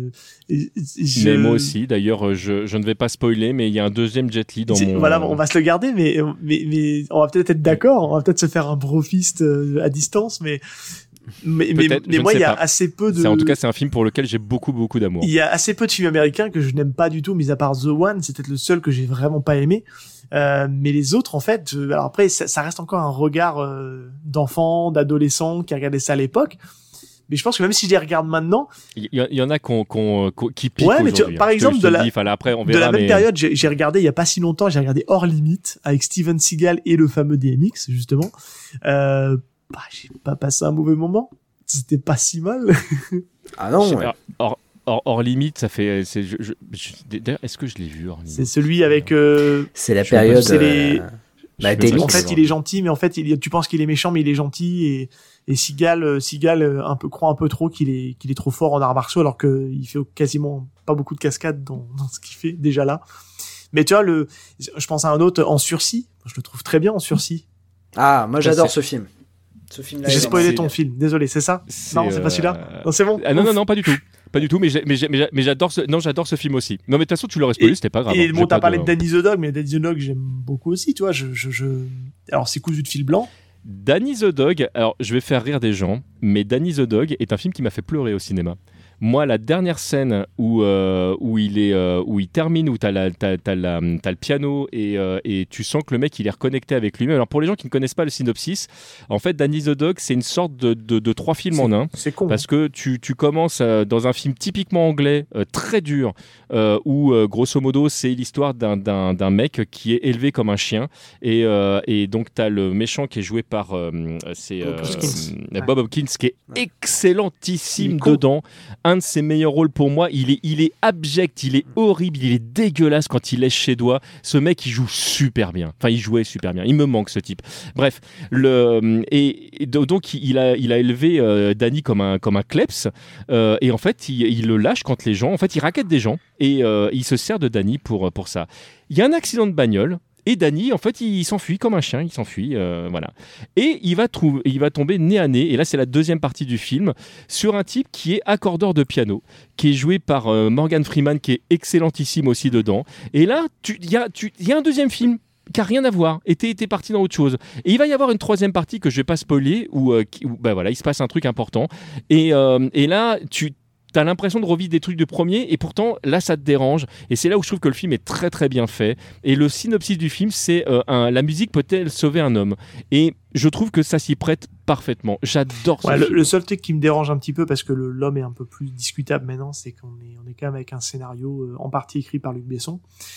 Speaker 6: Mais moi aussi. D'ailleurs, je ne vais pas spoiler, mais il y a un deuxième Jet Li dans mon.
Speaker 5: Voilà, on va se le garder, mais on va peut-être être d'accord. On va peut-être se faire un brofist à distance, mais moi, il y a assez peu de.
Speaker 6: En tout cas, c'est un film pour lequel j'ai beaucoup d'amour.
Speaker 5: Il y a assez peu de films américains que je n'aime pas du tout, mis à part The One. C'est peut-être le seul que j'ai vraiment pas aimé. Mais les autres, en fait, alors après, ça reste encore un regard d'enfant, d'adolescent qui regardait ça à l'époque. Mais je pense que même si je les regarde maintenant,
Speaker 6: il y en a qui piquent.
Speaker 5: Ouais, mais
Speaker 6: aujourd'hui.
Speaker 5: Par exemple,
Speaker 6: après, on verra,
Speaker 5: de la même période, j'ai regardé il y a pas si longtemps, j'ai regardé Hors Limite avec Steven Seagal et le fameux DMX justement. J'ai pas passé un mauvais moment. C'était pas si mal.
Speaker 4: Ah non.
Speaker 6: Hors Limite, ça fait. D'ailleurs, est-ce que je l'ai vu Hors Limite ?
Speaker 5: C'est celui avec.
Speaker 4: C'est la période.
Speaker 5: En fait, il est gentil, mais en fait, tu penses qu'il est méchant, mais il est gentil. Et Seagal croit un peu trop qu'il est trop fort en arts martiaux, alors qu'il fait quasiment pas beaucoup de cascades dans ce qu'il fait déjà là. Mais tu vois, je pense à un autre En Sursis. Je le trouve très bien En Sursis.
Speaker 4: Ah, moi j'adore ce film. Ce film-là.
Speaker 5: J'ai spoilé ton film. Désolé, c'est ça ? Non, c'est pas celui-là. Non, c'est bon.
Speaker 6: Ah non, pas du tout. Pas du tout, mais j'adore ce film aussi. Non, mais de toute façon, tu l'aurais spoilé, c'était pas grave.
Speaker 5: Et bon, t'as parlé de Danny the Dog, mais Danny the Dog, j'aime beaucoup aussi, tu vois. Alors, c'est cousu de fil blanc.
Speaker 6: Danny the Dog, alors je vais faire rire des gens, mais Danny the Dog est un film qui m'a fait pleurer au cinéma. Moi, la dernière scène où il termine, où t'as le piano et tu sens que le mec il est reconnecté avec lui-même. Alors pour les gens qui ne connaissent pas le synopsis, en fait, Danny the Dog, c'est une sorte de 3 films en un.
Speaker 5: C'est con.
Speaker 6: Parce que tu commences dans un film typiquement anglais, très dur, où grosso modo c'est l'histoire d'un mec qui est élevé comme un chien et donc t'as le méchant qui est joué par Bob Hopkins, qui est excellentissime dedans. Un de ses meilleurs rôles pour moi, il est abject, il est horrible, il est dégueulasse quand il lèche ses doigts. Ce mec, il joue super bien. Enfin, il jouait super bien. Il me manque ce type. Bref, donc il a élevé Danny comme un kleps et en fait, il le lâche quand les gens, en fait, il raquette des gens et il se sert de Danny pour ça. Il y a un accident de bagnole Et Danny, en fait, il s'enfuit comme un chien, il s'enfuit, voilà. Et il va tomber nez à nez, et là c'est la deuxième partie du film, sur un type qui est accordeur de piano, qui est joué par Morgan Freeman, qui est excellentissime aussi dedans. Et là, il y a un deuxième film qui n'a rien à voir, et t'es parti dans autre chose. Et il va y avoir une troisième partie que je vais pas spoiler, où bah voilà, il se passe un truc important. Et là, t'as l'impression de revivre des trucs du premier, et pourtant là ça te dérange, et c'est là où je trouve que le film est très très bien fait. Et le synopsis du film, c'est la musique peut-elle sauver un homme, et je trouve que ça s'y prête parfaitement. J'adore ça.
Speaker 5: Le seul truc qui me dérange un petit peu, parce que l'homme est un peu plus discutable maintenant, c'est qu'on est quand même avec un scénario en partie écrit par Luc Besson.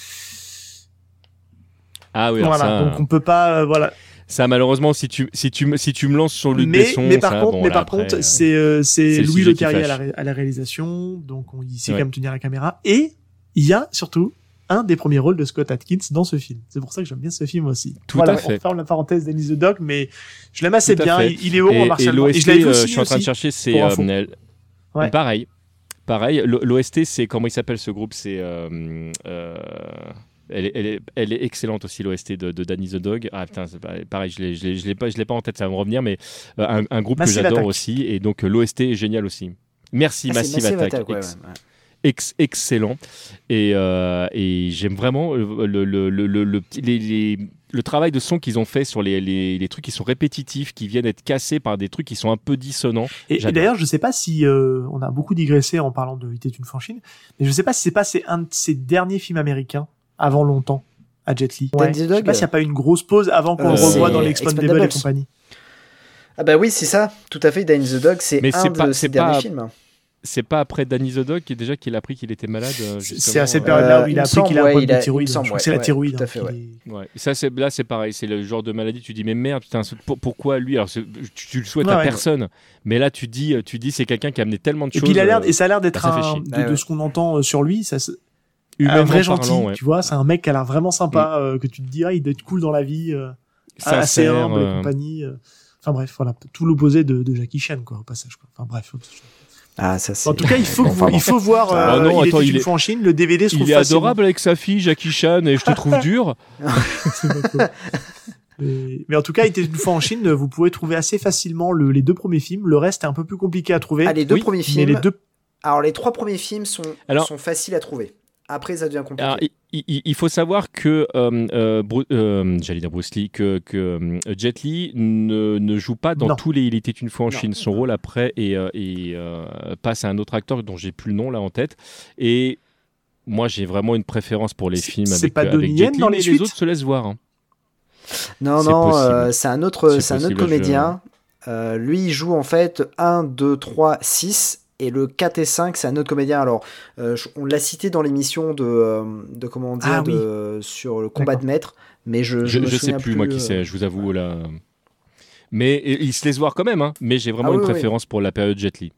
Speaker 6: Ah oui,
Speaker 5: voilà,
Speaker 6: ça,
Speaker 5: donc on peut pas voilà.
Speaker 6: Ça, malheureusement, si tu me lances sur Luc Besson,
Speaker 5: mais par contre, c'est Louis Leterrier à la réalisation, donc il sait quand même tenir la caméra, et il y a surtout un des premiers rôles de Scott Adkins dans ce film. C'est pour ça que j'aime bien ce film aussi.
Speaker 6: Tout à fait.
Speaker 5: On ferme la parenthèse d'Annie the Dog, mais je l'aime assez bien. Il est haut en martial.
Speaker 6: Et l'OST,
Speaker 5: je l'avais vu aussi,
Speaker 6: je suis en train de chercher, c'est pareil. L'OST, c'est comment il s'appelle ce groupe, c'est elle est excellente aussi, l'OST de Danny the Dog. Ah putain, c'est pareil, je l'ai pas en tête, ça va me revenir, mais un groupe
Speaker 5: Massive
Speaker 6: que j'adore
Speaker 5: Attack.
Speaker 6: aussi, et donc l'OST est génial aussi. Merci, Massive Attack. Excellent. Et j'aime vraiment le travail de son qu'ils ont fait sur les trucs qui sont répétitifs, qui viennent être cassés par des trucs qui sont un peu dissonants.
Speaker 5: Et d'ailleurs, je sais pas si on a beaucoup digressé en parlant de Il était une fois en Chine, mais je sais pas si c'est un de ses derniers films américains avant longtemps à Jet Li.
Speaker 4: Danny the Dog,
Speaker 5: je sais pas s'il n'y a pas une grosse pause avant qu'on le revoie dans l'Expendables et compagnie.
Speaker 4: Ah bah oui, c'est ça, tout à fait. Danny the Dog, c'est un de ses derniers films.
Speaker 6: C'est pas après Danny the Dog qu'il a appris qu'il était malade.
Speaker 5: C'est à cette période-là où il a appris qu'il a un problème de thyroïde. Je crois que c'est la thyroïde.
Speaker 4: Tout à fait,
Speaker 6: ouais. Ça, c'est pareil. C'est le genre de maladie. Tu dis mais merde, putain, pourquoi lui? Alors tu le souhaites à personne. Mais là, tu dis c'est quelqu'un qui a amené tellement de choses.
Speaker 5: Et puis ça a l'air d'être de ce qu'on entend sur lui. Un vrai gentil, tu vois. C'est un mec qui a l'air vraiment sympa, que tu te dis il doit être cool dans la vie, assez humble et compagnie. Enfin bref, voilà, tout l'opposé de Jackie Chan, quoi, au passage. Enfin bref.
Speaker 4: Ah, ça, c'est...
Speaker 5: En tout cas, il faut voir Il était une fois en Chine, le DVD se trouve
Speaker 6: facilement. Il est adorable avec sa fille, Jackie Chan, et je te trouve dur.
Speaker 5: Mais en tout cas, Il était une fois en Chine, vous pouvez trouver assez facilement les deux premiers films. Le reste est un peu plus compliqué à trouver.
Speaker 4: Ah, les deux premiers films. Alors, les trois premiers films sont faciles à trouver. Après, ça devient compliqué.
Speaker 6: Alors, il faut savoir que j'allais dire Bruce Lee, que Jet Li ne joue pas dans tous les Il était une fois en Chine. Son rôle après passe à un autre acteur dont j'ai plus le nom là en tête. Et moi, j'ai vraiment une préférence pour les films avec Jet Li, mais les autres se laissent voir. Hein.
Speaker 4: Non, c'est un autre comédien. Lui, il joue en fait 1, 2, 3, 6. Et le 4 et 5, c'est un autre comédien. Alors, on l'a cité dans l'émission de comment dire, sur le combat de maître, mais je
Speaker 6: sais plus moi qui c'est. Je vous avoue là. Mais il se laisse voir quand même. Hein. Mais j'ai vraiment une préférence pour la période Jet Li.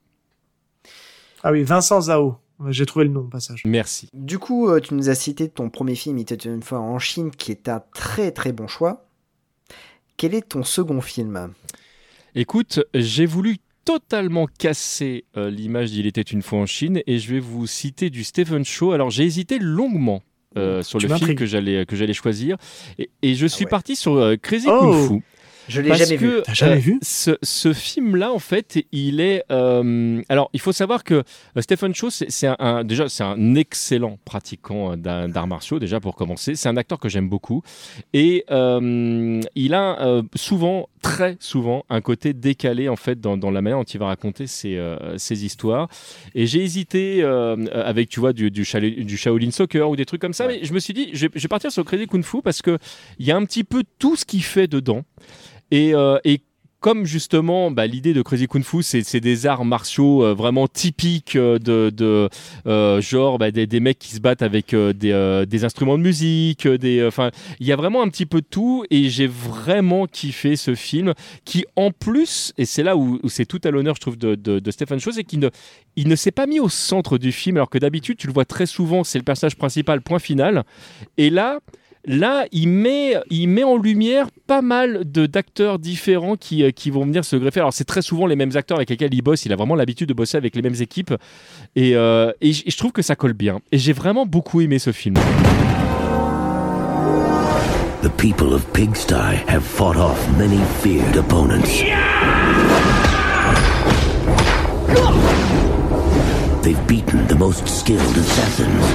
Speaker 5: Ah oui, Vincent Zhao. J'ai trouvé le nom au passage.
Speaker 6: Merci.
Speaker 4: Du coup, tu nous as cité ton premier film, Il était une fois en Chine, qui est un très très bon choix. Quel est ton second film ?
Speaker 6: Écoute, j'ai voulu totalement casser l'image d'Il était une fois en Chine, et je vais vous citer du Stephen Chow. Alors j'ai hésité longuement sur le film que j'allais choisir, et je suis parti sur Crazy Kung Fu.
Speaker 4: Je l'ai jamais vu.
Speaker 5: T'as jamais vu ?
Speaker 6: Ce film-là, en fait, il est. Alors, il faut savoir que Stephen Chow, c'est un excellent pratiquant d'arts martiaux, déjà pour commencer. C'est un acteur que j'aime beaucoup. Et il a très souvent, un côté décalé, en fait, dans la manière dont il va raconter ses histoires. Et j'ai hésité avec, tu vois, du Shaolin Soccer ou des trucs comme ça. Mais je me suis dit, je vais partir sur Crazy Kung Fu parce qu'il y a un petit peu tout ce qu'il fait dedans. Et comme justement l'idée de Crazy Kung Fu, c'est des arts martiaux vraiment typiques genre des mecs qui se battent avec des instruments de musique, il y a vraiment un petit peu de tout, et j'ai vraiment kiffé ce film qui, en plus, et c'est là où c'est tout à l'honneur, je trouve, de Stephen Chow, c'est qu'il ne s'est pas mis au centre du film, alors que d'habitude tu le vois très souvent, c'est le personnage principal, point final, et là, il met en lumière pas mal d'acteurs différents qui vont venir se greffer. Alors, c'est très souvent les mêmes acteurs avec lesquels il bosse. Il a vraiment l'habitude de bosser avec les mêmes équipes. Et je trouve que ça colle bien. Et j'ai vraiment beaucoup aimé ce film.
Speaker 2: The people of Pigsty have fought off many feared opponents. They've beaten the most skilled assassins.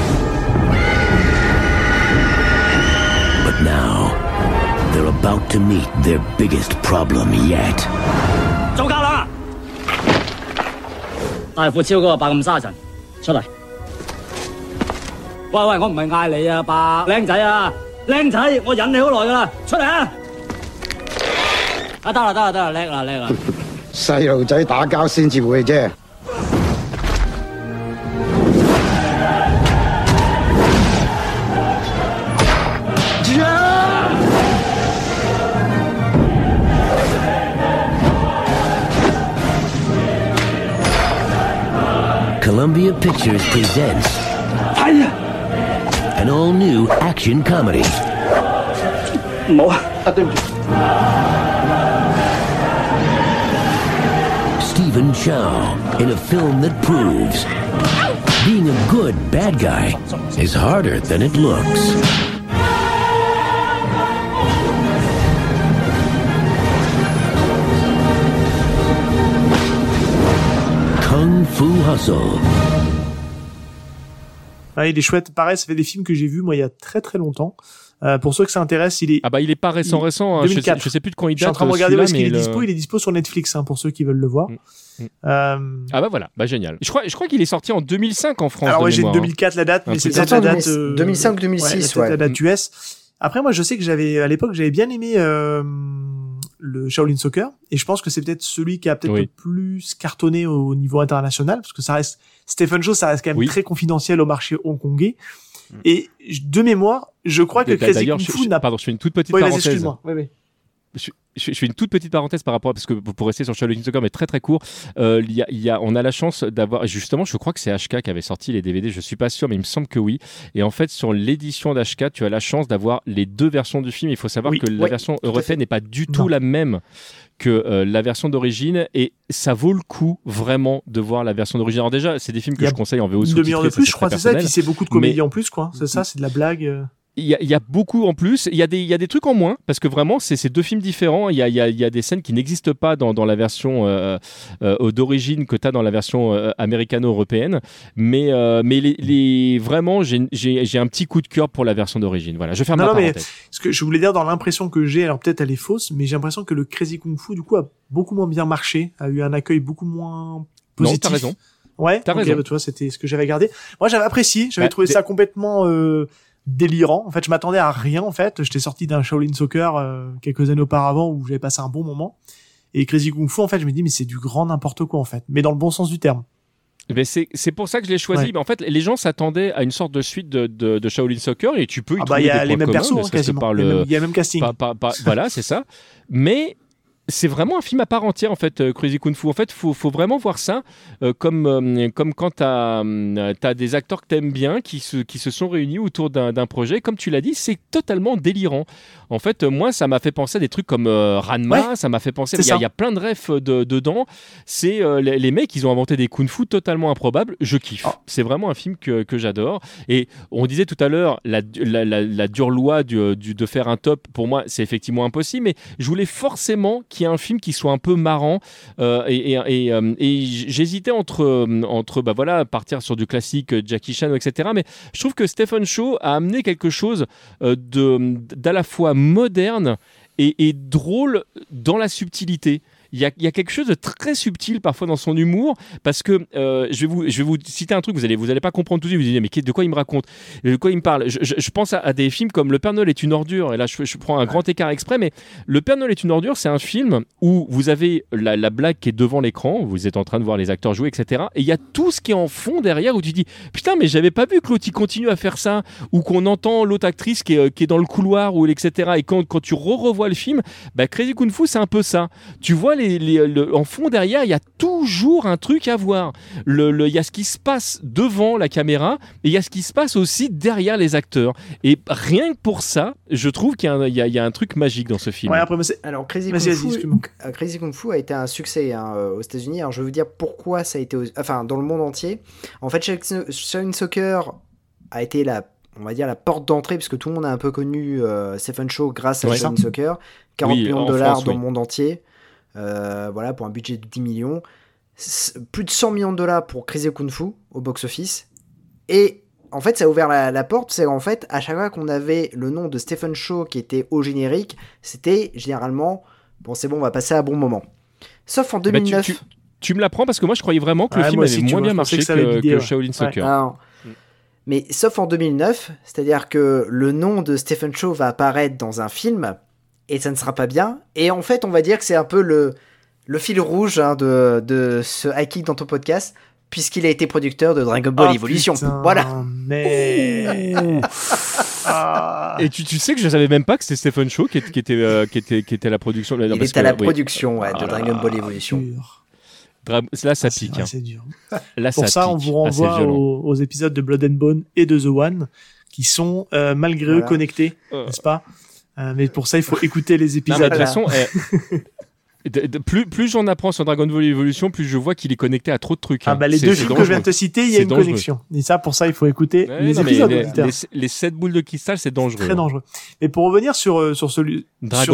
Speaker 2: But now, they're about to meet their biggest problem yet.
Speaker 7: 做夠啦！大副超嗰個白咁沙塵，出嚟！喂，我唔係嗌你啊，白靚仔啊，靚仔，我忍你好耐噶啦，出嚟啊！啊，得啦，叻啦！
Speaker 8: 細路仔打交先至會啫。
Speaker 2: Columbia Pictures presents an all-new action comedy.
Speaker 7: 唔好啊，對唔住。
Speaker 2: Stephen Chow in a film that proves being a good bad guy is harder than it looks. Kung Fu Hustle.
Speaker 5: Il est chouette. Pareil, ça fait des films que j'ai vus moi il y a très très longtemps. Pour ceux que ça intéresse, il est.
Speaker 6: Ah bah il est pas récent. Hein.
Speaker 5: 2004.
Speaker 6: Je sais plus de quand il date.
Speaker 5: Je suis en train de regarder où est-ce qu'il est
Speaker 6: le...
Speaker 5: dispo. Il est dispo sur Netflix pour ceux qui veulent le voir.
Speaker 6: Ah bah voilà, bah génial. Je crois qu'il est sorti en 2005 en France.
Speaker 5: Alors ouais, j'ai
Speaker 6: mémoire,
Speaker 5: 2004 la date, mais c'est peut-être la date 2005-2006. La date US. Après moi, je sais que à l'époque, j'avais bien aimé le Shaolin Soccer, et je pense que c'est peut-être celui qui a peut-être le plus cartonné au niveau international, parce que ça reste Stephen Chow, ça reste quand même très confidentiel au marché hongkongais. Et de mémoire, je crois que Crazy Kung Fu n'a pas.
Speaker 6: Pardon, je fais une toute petite parenthèse.
Speaker 5: Excuse-moi.
Speaker 6: Je fais une toute petite parenthèse par rapport, parce que pour rester sur Shaolin Soccer, mais très très court, on a la chance d'avoir, justement, je crois que c'est HK qui avait sorti les DVD, je suis pas sûr, mais il me semble que oui. Et en fait, sur l'édition d'HK, tu as la chance d'avoir les deux versions du film. Il faut savoir que la version européenne n'est pas du tout la même que la version d'origine, et ça vaut le coup vraiment de voir la version d'origine. Alors déjà, c'est des films que je conseille en VO sous-titré.
Speaker 5: Une demi-heure de plus, je crois, c'est ça, et puis c'est beaucoup de comédie en plus, quoi. C'est ça, c'est de la blague.
Speaker 6: Il y a beaucoup en plus, il y a des trucs en moins, parce que vraiment c'est deux films différents. Il y a des scènes qui n'existent pas dans la version d'origine que tu as dans la version américano-européenne, mais vraiment j'ai un petit coup de cœur pour la version d'origine. Voilà, je ferme la parenthèse. Mais
Speaker 5: ce que je voulais dire, dans l'impression que j'ai, alors peut-être elle est fausse, mais j'ai l'impression que le Crazy Kung Fu du coup a beaucoup moins bien marché, a eu un accueil beaucoup moins positif.
Speaker 6: Non, t'as raison.
Speaker 5: Ouais,
Speaker 6: t'as raison.
Speaker 5: Tu vois, c'était ce que j'avais gardé. Moi j'avais apprécié, j'avais trouvé ça complètement délirant. En fait, je m'attendais à rien. En fait, j'étais sorti d'un Shaolin Soccer quelques années auparavant où j'avais passé un bon moment. Et Crazy Kung Fu, en fait, je me dis mais c'est du grand n'importe quoi en fait, mais dans le bon sens du terme.
Speaker 6: Mais c'est pour ça que je l'ai choisi. Mais en fait, les gens s'attendaient à une sorte de suite de Shaolin Soccer, et tu peux y trouver
Speaker 5: il y a
Speaker 6: des
Speaker 5: les
Speaker 6: points
Speaker 5: mêmes persos,
Speaker 6: communs,
Speaker 5: quasiment. Il y a le même casting.
Speaker 6: Voilà, c'est ça. Mais c'est vraiment un film à part entière en fait, Crazy Kung Fu. En fait, faut vraiment voir ça comme quand t'as des acteurs que t'aimes bien qui se sont réunis autour d'un projet. Comme tu l'as dit, c'est totalement délirant. En fait, moi, ça m'a fait penser à des trucs comme Ranma. Ça m'a fait penser. Il y a plein de refs dedans. C'est les mecs, ils ont inventé des kung fu totalement improbables. Je kiffe. C'est vraiment un film que j'adore. Et on disait tout à l'heure la dure loi de faire un top. Pour moi, c'est effectivement impossible. Mais je voulais forcément qu'il y ait un film qui soit un peu marrant. Et j'hésitais entre partir sur du classique Jackie Chan, etc. Mais je trouve que Stephen Chow a amené quelque chose d'à la fois moderne et drôle dans la subtilité. Il y a quelque chose de très subtil parfois dans son humour, parce que je vais vous citer un truc, vous allez pas comprendre tout de suite, vous allez dire mais de quoi il me raconte, de quoi il me parle. Je pense à des films comme Le Père Noël est une ordure, et là je prends un grand écart exprès, mais Le Père Noël est une ordure, c'est un film où vous avez la blague qui est devant l'écran, vous êtes en train de voir les acteurs jouer, etc. Et il y a tout ce qui est en fond derrière, où tu dis putain mais j'avais pas vu que l'autre il continue à faire ça, ou qu'on entend l'autre actrice qui est dans le couloir, ou etc. Et quand tu revois le film, Crazy Kung Fu c'est un peu ça. Tu vois en fond derrière, il y a toujours un truc à voir. Il y a ce qui se passe devant la caméra, et il y a ce qui se passe aussi derrière les acteurs. Et rien que pour ça, je trouve qu'il y a un truc magique dans ce film.
Speaker 5: Ouais, après,
Speaker 4: alors Crazy Kung Fu a été un succès aux États-Unis. Alors je vais vous dire pourquoi ça a été, dans le monde entier. En fait, Shaolin Soccer a été on va dire, la porte d'entrée, parce que tout le monde a un peu connu Stephen Chow grâce à
Speaker 6: Ouais.
Speaker 4: Shaolin Soccer. 40
Speaker 6: Oui,
Speaker 4: millions
Speaker 6: en
Speaker 4: de dollars
Speaker 6: France,
Speaker 4: dans
Speaker 6: oui.
Speaker 4: le monde entier. Voilà, pour un budget de 10 millions. Plus de 100 millions de dollars pour Crazy Kung Fu au box-office. Et en fait, ça a ouvert la porte. C'est en fait, à chaque fois qu'on avait le nom de Stephen Chow qui était au générique, c'était généralement, bon, c'est bon, on va passer à un bon moment. Sauf en 2009.
Speaker 6: Tu me l'apprends parce que moi je croyais vraiment que le
Speaker 5: Ouais,
Speaker 6: film
Speaker 5: moi
Speaker 6: avait
Speaker 5: aussi, tu
Speaker 6: moins
Speaker 5: vois,
Speaker 6: bien
Speaker 5: je pensais
Speaker 6: marché
Speaker 5: que ça allait
Speaker 6: que
Speaker 5: bider, ouais.
Speaker 6: Shaolin Soccer.
Speaker 4: Alors, mais sauf en 2009, c'est-à-dire que le nom de Stephen Chow va apparaître dans un film et ça ne sera pas bien. Et en fait, on va dire que c'est un peu le fil rouge de ce High Kick dans ton podcast, puisqu'il a été producteur de Dragon Ball Evolution.
Speaker 5: Putain,
Speaker 4: Voilà.
Speaker 5: Mais...
Speaker 6: Et tu sais que je savais même pas que c'était Stephen Chow qui était à la production. Non,
Speaker 4: Il
Speaker 6: parce
Speaker 4: est à
Speaker 6: que,
Speaker 4: la
Speaker 6: oui.
Speaker 4: production de
Speaker 6: Ah là
Speaker 4: Dragon
Speaker 6: là.
Speaker 4: Ball Evolution.
Speaker 5: Dur.
Speaker 6: Là ça
Speaker 5: C'est
Speaker 6: pique.
Speaker 5: vrai,
Speaker 6: Hein.
Speaker 5: c'est dur.
Speaker 6: Là
Speaker 5: Pour ça, on
Speaker 6: pique.
Speaker 5: vous
Speaker 6: Ah, c'est
Speaker 5: renvoie
Speaker 6: violent.
Speaker 5: aux épisodes de Blood and Bone et de The One, qui sont malgré eux
Speaker 4: Voilà.
Speaker 5: connectés, n'est-ce pas mais pour ça, il faut écouter les
Speaker 6: Non, mais
Speaker 5: épisodes.
Speaker 6: de toute façon, plus j'en apprends sur Dragon Ball Evolution, plus je vois qu'il est connecté à trop de trucs.
Speaker 5: Ah
Speaker 6: hein.
Speaker 5: bah les
Speaker 6: C'est-
Speaker 5: deux
Speaker 6: c'est
Speaker 5: films que je viens de
Speaker 6: dangereux.
Speaker 5: te citer, il y a
Speaker 6: C'est
Speaker 5: une
Speaker 6: dangereux.
Speaker 5: connexion. Et ça, pour ça, il faut écouter
Speaker 6: Ouais,
Speaker 5: les
Speaker 6: non, mais
Speaker 5: épisodes. auditeurs.
Speaker 6: les 7 boules de cristal, c'est dangereux.
Speaker 5: Très dangereux. Mais pour revenir sur celui,
Speaker 6: Dragon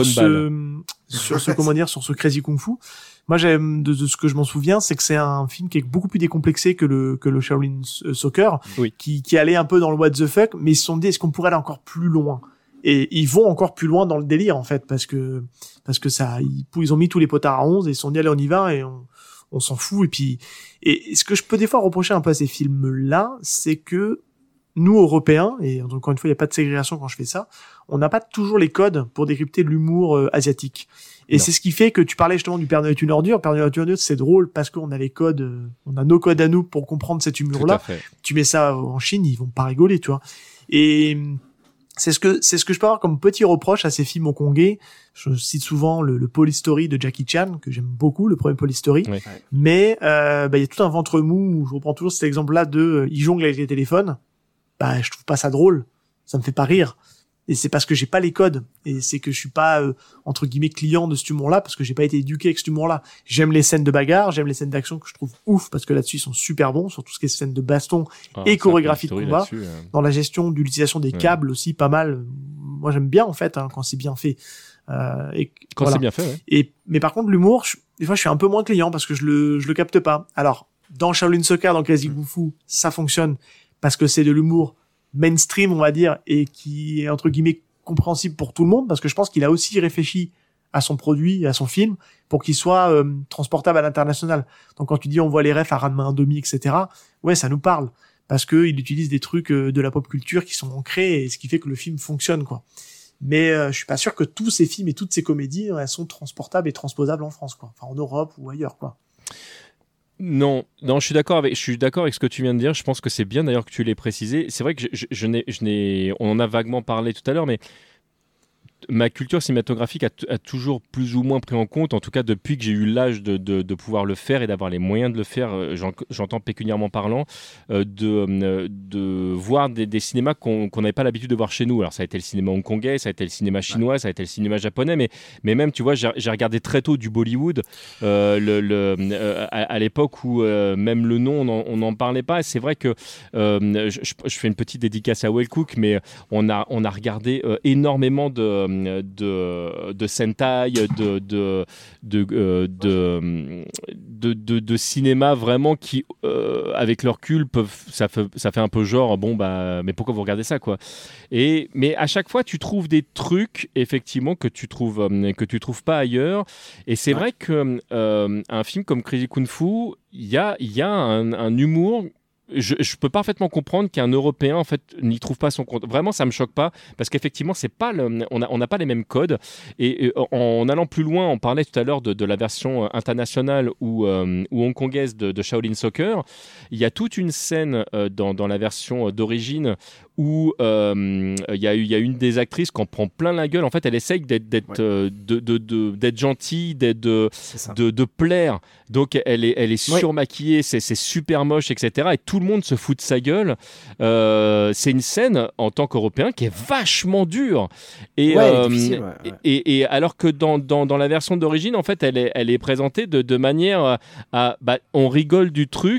Speaker 5: sur ce comment dire, sur ce Crazy Kung Fu, moi j'aime de ce que je m'en souviens, c'est que c'est un film qui est beaucoup plus décomplexé que le Shaolin Soccer,
Speaker 6: Oui.
Speaker 5: qui allait un peu dans le what the fuck, mais ils se sont dit est-ce qu'on pourrait aller encore plus loin? Et ils vont encore plus loin dans le délire en fait, parce que ça, ils ont mis tous les potards à 11 et ils se sont dit allez on y va et on s'en fout. Et puis et ce que je peux des fois reprocher un peu à ces films-là, c'est que nous Européens, et encore une fois il n'y a pas de ségrégation quand je fais ça, on n'a pas toujours les codes pour décrypter l'humour asiatique. Et
Speaker 6: Non.
Speaker 5: c'est ce qui fait que tu parlais justement du Père Noël est une ordure. Père Noël est une ordure, c'est drôle parce qu'on a les codes, on a nos codes à nous pour comprendre cet
Speaker 6: Tout à
Speaker 5: humour-là.
Speaker 6: fait.
Speaker 5: Tu mets ça en Chine, ils vont pas rigoler, tu vois. Et c'est ce que je peux avoir comme petit reproche à ces films hongkongais. Je cite souvent le Police Story de Jackie Chan, que j'aime beaucoup, le premier Police Story.
Speaker 6: Ouais.
Speaker 5: Mais il y a tout un ventre mou où je reprends toujours cet exemple-là de ils jonglent avec les téléphones. Bah, je trouve pas ça drôle. Ça me fait pas rire. Et c'est parce que j'ai pas les codes. Et c'est que je suis pas, entre guillemets, client de cet humour-là, parce que j'ai pas été éduqué avec cet humour-là. J'aime les scènes de bagarre, j'aime les scènes d'action que je trouve ouf, parce que là-dessus, ils sont super bons, sur tout ce qui est scènes de baston
Speaker 6: Ah,
Speaker 5: et
Speaker 6: ça,
Speaker 5: chorégraphie de
Speaker 6: Police
Speaker 5: combat.
Speaker 6: Story là-dessus,
Speaker 5: Dans la gestion de l'utilisation des
Speaker 6: Ouais.
Speaker 5: câbles aussi, pas mal. Moi, j'aime bien, en fait, quand c'est bien fait. Et
Speaker 6: Quand
Speaker 5: voilà.
Speaker 6: c'est bien fait, ouais.
Speaker 5: Mais par contre, l'humour, des fois, je suis un peu moins client parce que je le capte pas. Alors, dans Shaolin Soccer, dans Crazy Kung Fu, ça fonctionne parce que c'est de l'humour mainstream, on va dire, et qui est, entre guillemets, compréhensible pour tout le monde, parce que je pense qu'il a aussi réfléchi à son produit, à son film, pour qu'il soit transportable à l'international. Donc quand tu dis on voit les refs à Ranma 1,5, etc., ouais, ça nous parle, parce que il utilise des trucs de la pop culture qui sont ancrés, et ce qui fait que le film fonctionne, quoi. Mais je suis pas sûr que tous ces films et toutes ces comédies, elles sont transportables et transposables en France, quoi. Enfin, en Europe ou ailleurs, quoi.
Speaker 6: Non, je suis d'accord avec ce que tu viens de dire. Je pense que c'est bien d'ailleurs que tu l'aies précisé. C'est vrai que on en a vaguement parlé tout à l'heure, mais ma culture cinématographique a toujours plus ou moins pris en compte, en tout cas depuis que j'ai eu l'âge de pouvoir le faire et d'avoir les moyens de le faire, j'entends pécuniairement parlant, de voir des cinémas qu'on n'avait pas l'habitude de voir chez nous. Alors ça a été le cinéma hongkongais, ça a été le cinéma chinois, ça a été le cinéma japonais, mais même, tu vois, j'ai regardé très tôt du Bollywood, à l'époque où même le nom, on n'en parlait pas. Et c'est vrai que je fais une petite dédicace à Well Cook, mais on a regardé énormément de Sentai, de cinéma vraiment qui, avec leur recul, ça fait un peu genre bon bah mais pourquoi vous regardez ça quoi. Mais à chaque fois tu trouves des trucs effectivement que tu trouves pas ailleurs. Et c'est vrai que un film comme Crazy Kung Fu, il y a un humour. Je peux parfaitement comprendre qu'un Européen en fait n'y trouve pas son compte. Vraiment, ça me choque pas parce qu'effectivement, c'est pas on n'a pas les mêmes codes. Et en allant plus loin, on parlait tout à l'heure de la version internationale ou hongkongaise de Shaolin Soccer. Il y a toute une scène dans la version d'origine où il y a une des actrices qui en prend plein la gueule. En fait, elle essaye d'être gentille, de plaire. Donc, elle est surmaquillée, c'est super moche, etc. Et tout le monde se fout de sa gueule. C'est une scène, en tant qu'Européen, qui est vachement dure. Et,
Speaker 4: elle est difficile, ouais.
Speaker 6: Et alors que dans la version d'origine, en fait, elle est présentée de manière à... on rigole du truc,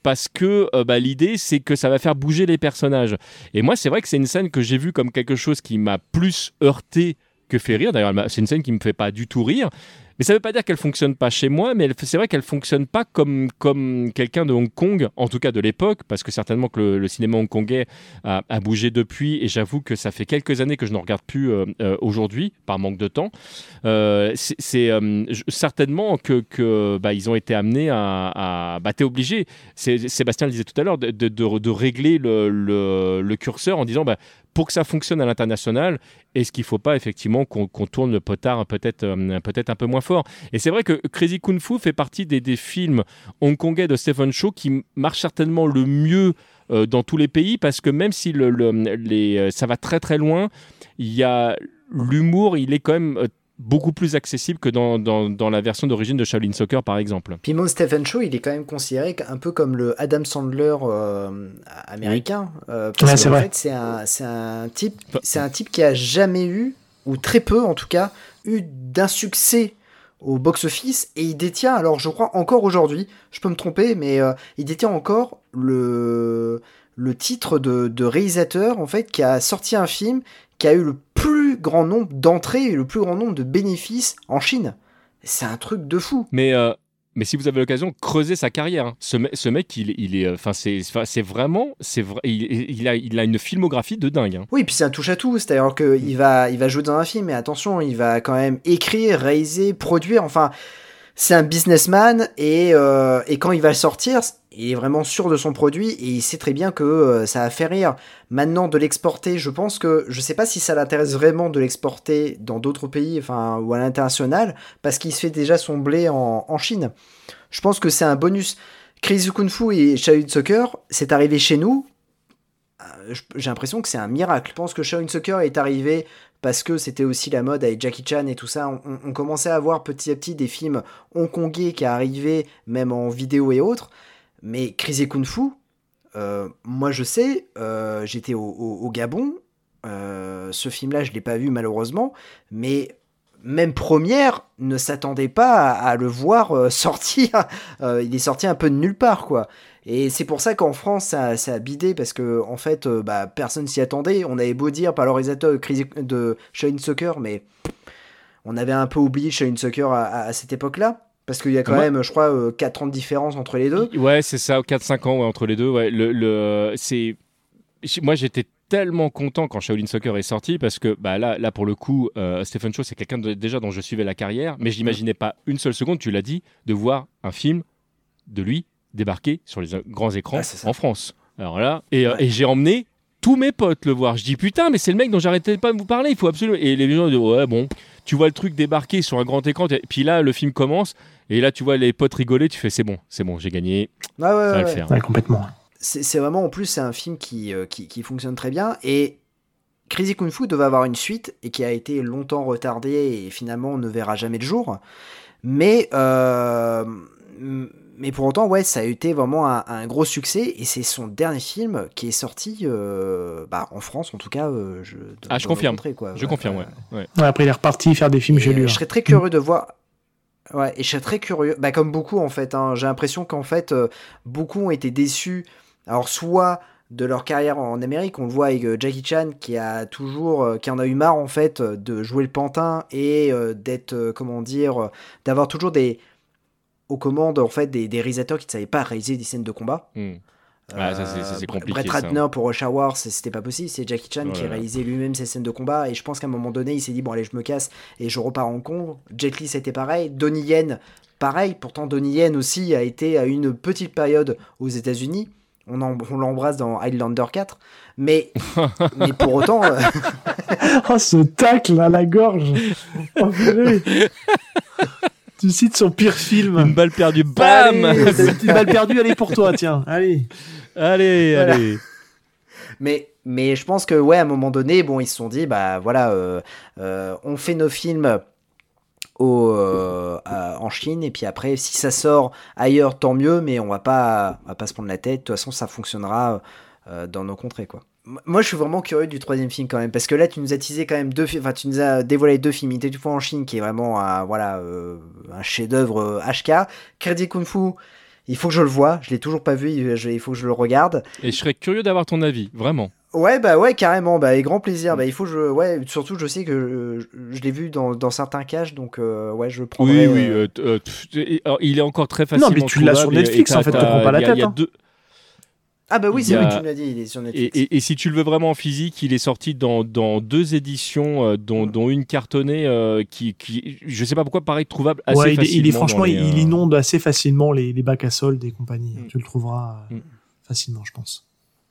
Speaker 6: parce que l'idée c'est que ça va faire bouger les personnages. Et moi c'est vrai que c'est une scène que j'ai vue comme quelque chose qui m'a plus heurté que fait rire. D'ailleurs c'est une scène qui me fait pas du tout rire. Mais ça ne veut pas dire qu'elle fonctionne pas chez moi, mais c'est vrai qu'elle fonctionne pas comme quelqu'un de Hong Kong, en tout cas de l'époque, parce que certainement que le cinéma hongkongais a bougé depuis, et j'avoue que ça fait quelques années que je ne regarde plus aujourd'hui, par manque de temps. C'est certainement que ils ont été amenés à t'es obligé, Sébastien le disait tout à l'heure, de régler le curseur en disant pour que ça fonctionne à l'international, est-ce qu'il ne faut pas effectivement qu'on tourne le potard peut-être un peu moins fort. Et c'est vrai que Crazy Kung Fu fait partie des films hongkongais de Stephen Chow qui marchent certainement le mieux dans tous les pays, parce que même si ça va très très loin, il y a l'humour, il est quand même beaucoup plus accessible que dans la version d'origine de Shaolin Soccer par exemple.
Speaker 4: Puis moi, Stephen Chow, il est quand même considéré un peu comme le Adam Sandler américain. Parce qu'en fait, c'est un type qui a jamais eu, ou très peu en tout cas, eu d'un succès au box-office, et il détient, alors je crois encore aujourd'hui, je peux me tromper, mais il détient encore le titre de réalisateur en fait qui a sorti un film qui a eu le plus grand nombre d'entrées et le plus grand nombre de bénéfices en Chine. C'est un truc de fou.
Speaker 6: Mais si vous avez l'occasion, creusez sa carrière. Hein. Ce mec, il a une filmographie de dingue. Hein.
Speaker 4: Oui, puis c'est un touche-à-tout. C'est-à-dire qu'il va jouer dans un film, mais attention, il va quand même écrire, réaliser, produire. Enfin, c'est un businessman et quand il va sortir, il est vraiment sûr de son produit et il sait très bien que ça va faire rire. Maintenant, de l'exporter, je pense que je sais pas si ça l'intéresse vraiment de l'exporter dans d'autres pays, enfin, ou à l'international, parce qu'il se fait déjà son blé en Chine. Je pense que c'est un bonus. Crazy Kung Fu et Shaolin Soccer, c'est arrivé chez nous. J'ai l'impression que c'est un miracle. Je pense que Shaolin Soccer est arrivé parce que c'était aussi la mode avec Jackie Chan et tout ça. On commençait à voir petit à petit des films hongkongais qui arrivaient, même en vidéo et autres. Mais Crazy Kung Fu, moi je sais, j'étais au Gabon, ce film-là je l'ai pas vu malheureusement, mais même Première ne s'attendait pas à le voir sortir, il est sorti un peu de nulle part quoi. Et c'est pour ça qu'en France ça a bidé, parce que en fait personne s'y attendait. On avait beau dire par le réalisateur de Shaolin Soccer, mais on avait un peu oublié Shaolin Soccer à cette époque-là. Parce qu'il y a quand même, je crois, 4 ans de différence entre les deux.
Speaker 6: Ouais, c'est ça, 4-5 ans entre les deux. Ouais. Moi, j'étais tellement content quand Shaolin Soccer est sorti, parce que là pour le coup, Stephen Chow, c'est quelqu'un déjà dont je suivais la carrière, mais je n'imaginais pas une seule seconde, tu l'as dit, de voir un film de lui débarquer sur les grands écrans en France. Alors là, et j'ai emmené tous mes potes le voir. Je dis putain, mais c'est le mec dont j'arrêtais pas de vous parler, il faut absolument. Et les gens disent ouais, bon, tu vois le truc débarquer sur un grand écran, puis là le film commence, et là tu vois les potes rigoler, tu fais c'est bon, j'ai gagné.
Speaker 4: Ça va
Speaker 6: le faire.
Speaker 5: Ouais, complètement.
Speaker 4: C'est vraiment, en plus, c'est un film qui fonctionne très bien. Et Crazy Kung Fu devait avoir une suite et qui a été longtemps retardée et finalement ne verra jamais le jour. Mais pour autant, ouais, ça a été vraiment un gros succès, et c'est son dernier film qui est sorti en France, en tout cas.
Speaker 6: Je confirme. Je confirme, ouais.
Speaker 5: Après, il est reparti faire des films chez lui.
Speaker 4: Je serais très curieux de voir. Ouais, et je serais très curieux. Comme beaucoup, en fait. Hein, j'ai l'impression qu'en fait, beaucoup ont été déçus. Alors, soit de leur carrière en Amérique, on le voit avec Jackie Chan qui en a eu marre en fait de jouer le pantin et d'être, d'avoir toujours aux commandes en fait des réalisateurs qui ne savaient pas réaliser des scènes de combat.
Speaker 6: Ça c'est compliqué.
Speaker 4: Brett Ratner pour Rush Hour, c'était pas possible. C'est Jackie Chan qui réalisait lui-même ses scènes de combat, et je pense qu'à un moment donné, il s'est dit bon allez, je me casse et je repars en Hong Kong. Jet Li, c'était pareil. Donnie Yen, pareil. Pourtant Donnie Yen aussi a été à une petite période aux États-Unis. On l'embrasse dans Highlander 4, mais pour autant.
Speaker 5: Oh, ce tacle à la gorge. Oh, tu cites son pire film.
Speaker 6: Une balle perdue, bam.
Speaker 5: Allez, une balle perdue, elle est pour toi, tiens. Allez.
Speaker 4: Voilà. Mais je pense que à un moment donné, bon, ils se sont dit on fait nos films en Chine, et puis après, si ça sort ailleurs, tant mieux, mais on va pas se prendre la tête. De toute façon, ça fonctionnera dans nos contrées, quoi. Moi, je suis vraiment curieux du troisième film quand même, parce que là, tu nous as teasé quand même tu nous as dévoilé 2 films. Il était une fois en Chine, qui est vraiment un chef-d'œuvre HK. Crazy Kung Fu, Il faut que je le voie, je l'ai toujours pas vu, il faut que je le regarde.
Speaker 6: Et je serais curieux d'avoir ton avis, vraiment.
Speaker 4: Ouais, carrément, avec grand plaisir. Il faut que surtout, je sais que je l'ai vu dans certains caches, donc je le prendrai.
Speaker 6: Oui, il est encore très facilement.
Speaker 5: Non, mais tu l'as sur Netflix, en fait, te prends pas la tête.
Speaker 4: Ah bah oui, c'est vrai que tu me l'as dit, il est sur Netflix.
Speaker 6: Et si tu le veux vraiment en physique, il est sorti dans 2 éditions, dont une cartonnée qui, je sais pas pourquoi, paraît trouvable assez facilement.
Speaker 5: Franchement, il inonde assez facilement les bacs à soldes et compagnie. Tu le trouveras facilement, je pense.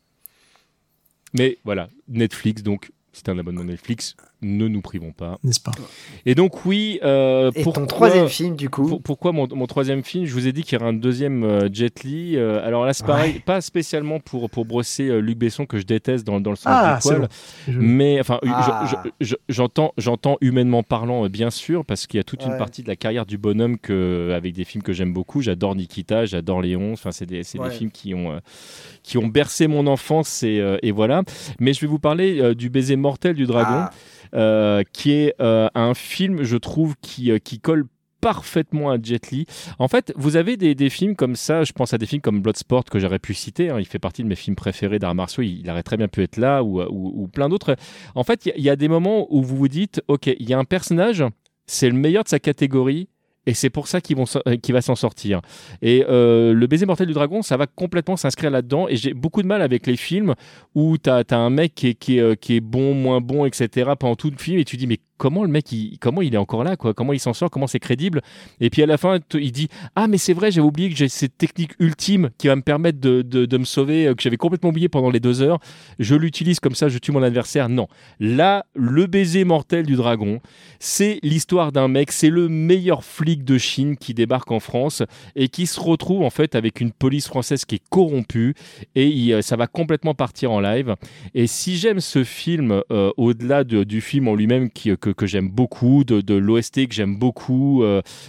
Speaker 6: Mais voilà, Netflix, donc c'est un abonnement Netflix, ne nous privons pas.
Speaker 5: N'est-ce pas ?
Speaker 6: Et donc oui,
Speaker 4: et ton troisième film du coup
Speaker 6: pourquoi mon troisième film ? Je vous ai dit qu'il y aurait un deuxième Jet Li. Alors là c'est pareil, pas spécialement pour brosser Luc Besson que je déteste dans le sens du poil, mais enfin j'entends humainement parlant bien sûr, parce qu'il y a toute une partie de la carrière du bonhomme avec des films que j'aime beaucoup. J'adore Nikita, j'adore Léon. Enfin c'est des films qui ont bercé mon enfance et voilà. Mais je vais vous parler du Baiser mortel du dragon. Qui est un film, je trouve, qui colle parfaitement à Jet Li. En fait, vous avez des films comme ça, je pense à des films comme Bloodsport que j'aurais pu citer, il fait partie de mes films préférés d'arts martiaux, il aurait très bien pu être là, ou plein d'autres. En fait, il y a des moments où vous vous dites, ok, il y a un personnage, c'est le meilleur de sa catégorie, et c'est pour ça qu'il va s'en sortir. Et le Baiser mortel du dragon, ça va complètement s'inscrire là-dedans. Et j'ai beaucoup de mal avec les films où t'as un mec qui est bon, moins bon, etc. pendant tout le film, et tu dis mais comment le mec, comment il est encore là, quoi ? Comment il s'en sort ? Comment c'est crédible ? Et puis à la fin, il dit ah mais c'est vrai, j'avais oublié que j'ai cette technique ultime qui va me permettre de me sauver, que j'avais complètement oublié pendant les 2 heures. Je l'utilise comme ça, je tue mon adversaire. Non, là, le Baiser mortel du dragon, c'est l'histoire d'un mec, c'est le meilleur flic de Chine qui débarque en France et qui se retrouve en fait avec une police française qui est corrompue, et ça va complètement partir en live. Et si j'aime ce film, au-delà du film en lui-même que j'aime beaucoup, de l'OST que j'aime beaucoup,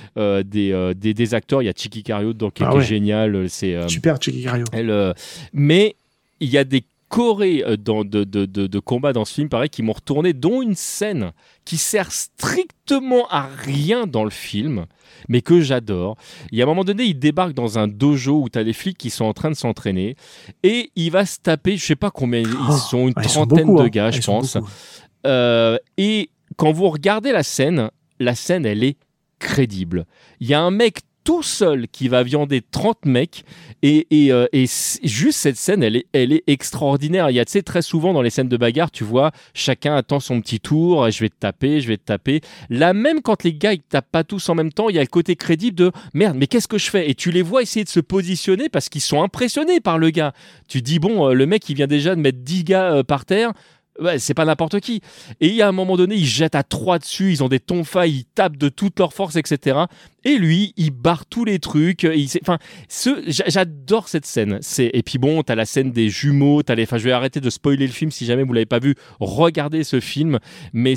Speaker 6: des acteurs, il y a Chicky Cario dedans qui est génial, c'est
Speaker 5: super Chicky Cario.
Speaker 6: Mais il y a des chorés de combat dans ce film, pareil, qui m'ont retourné, dont une scène qui sert strictement à rien dans le film, mais que j'adore. Il y a un moment donné, il débarque dans un dojo où tu as les flics qui sont en train de s'entraîner, et il va se taper, je sais pas combien, ils sont une trentaine de gars, je pense. Et quand vous regardez la scène, elle est crédible. Il y a un mec tout seul qui va viander 30 mecs, et juste cette scène, elle est extraordinaire. Il y a, tu sais, très souvent dans les scènes de bagarre, tu vois, chacun attend son petit tour, je vais te taper. Là, même quand les gars ils tapent pas tous en même temps, il y a le côté crédible de merde, mais qu'est-ce que je fais ? Et tu les vois essayer de se positionner parce qu'ils sont impressionnés par le gars. Tu dis bon, le mec il vient déjà de mettre 10 gars par terre. Ouais, c'est pas n'importe qui. Et il y a un moment donné, ils jettent à 3 dessus, ils ont des tonfas, ils tapent de toute leur force, etc. Et lui, il barre tous les trucs. J'adore cette scène. Et puis bon, t'as la scène des jumeaux. Je vais arrêter de spoiler le film si jamais vous l'avez pas vu. Regardez ce film. Mais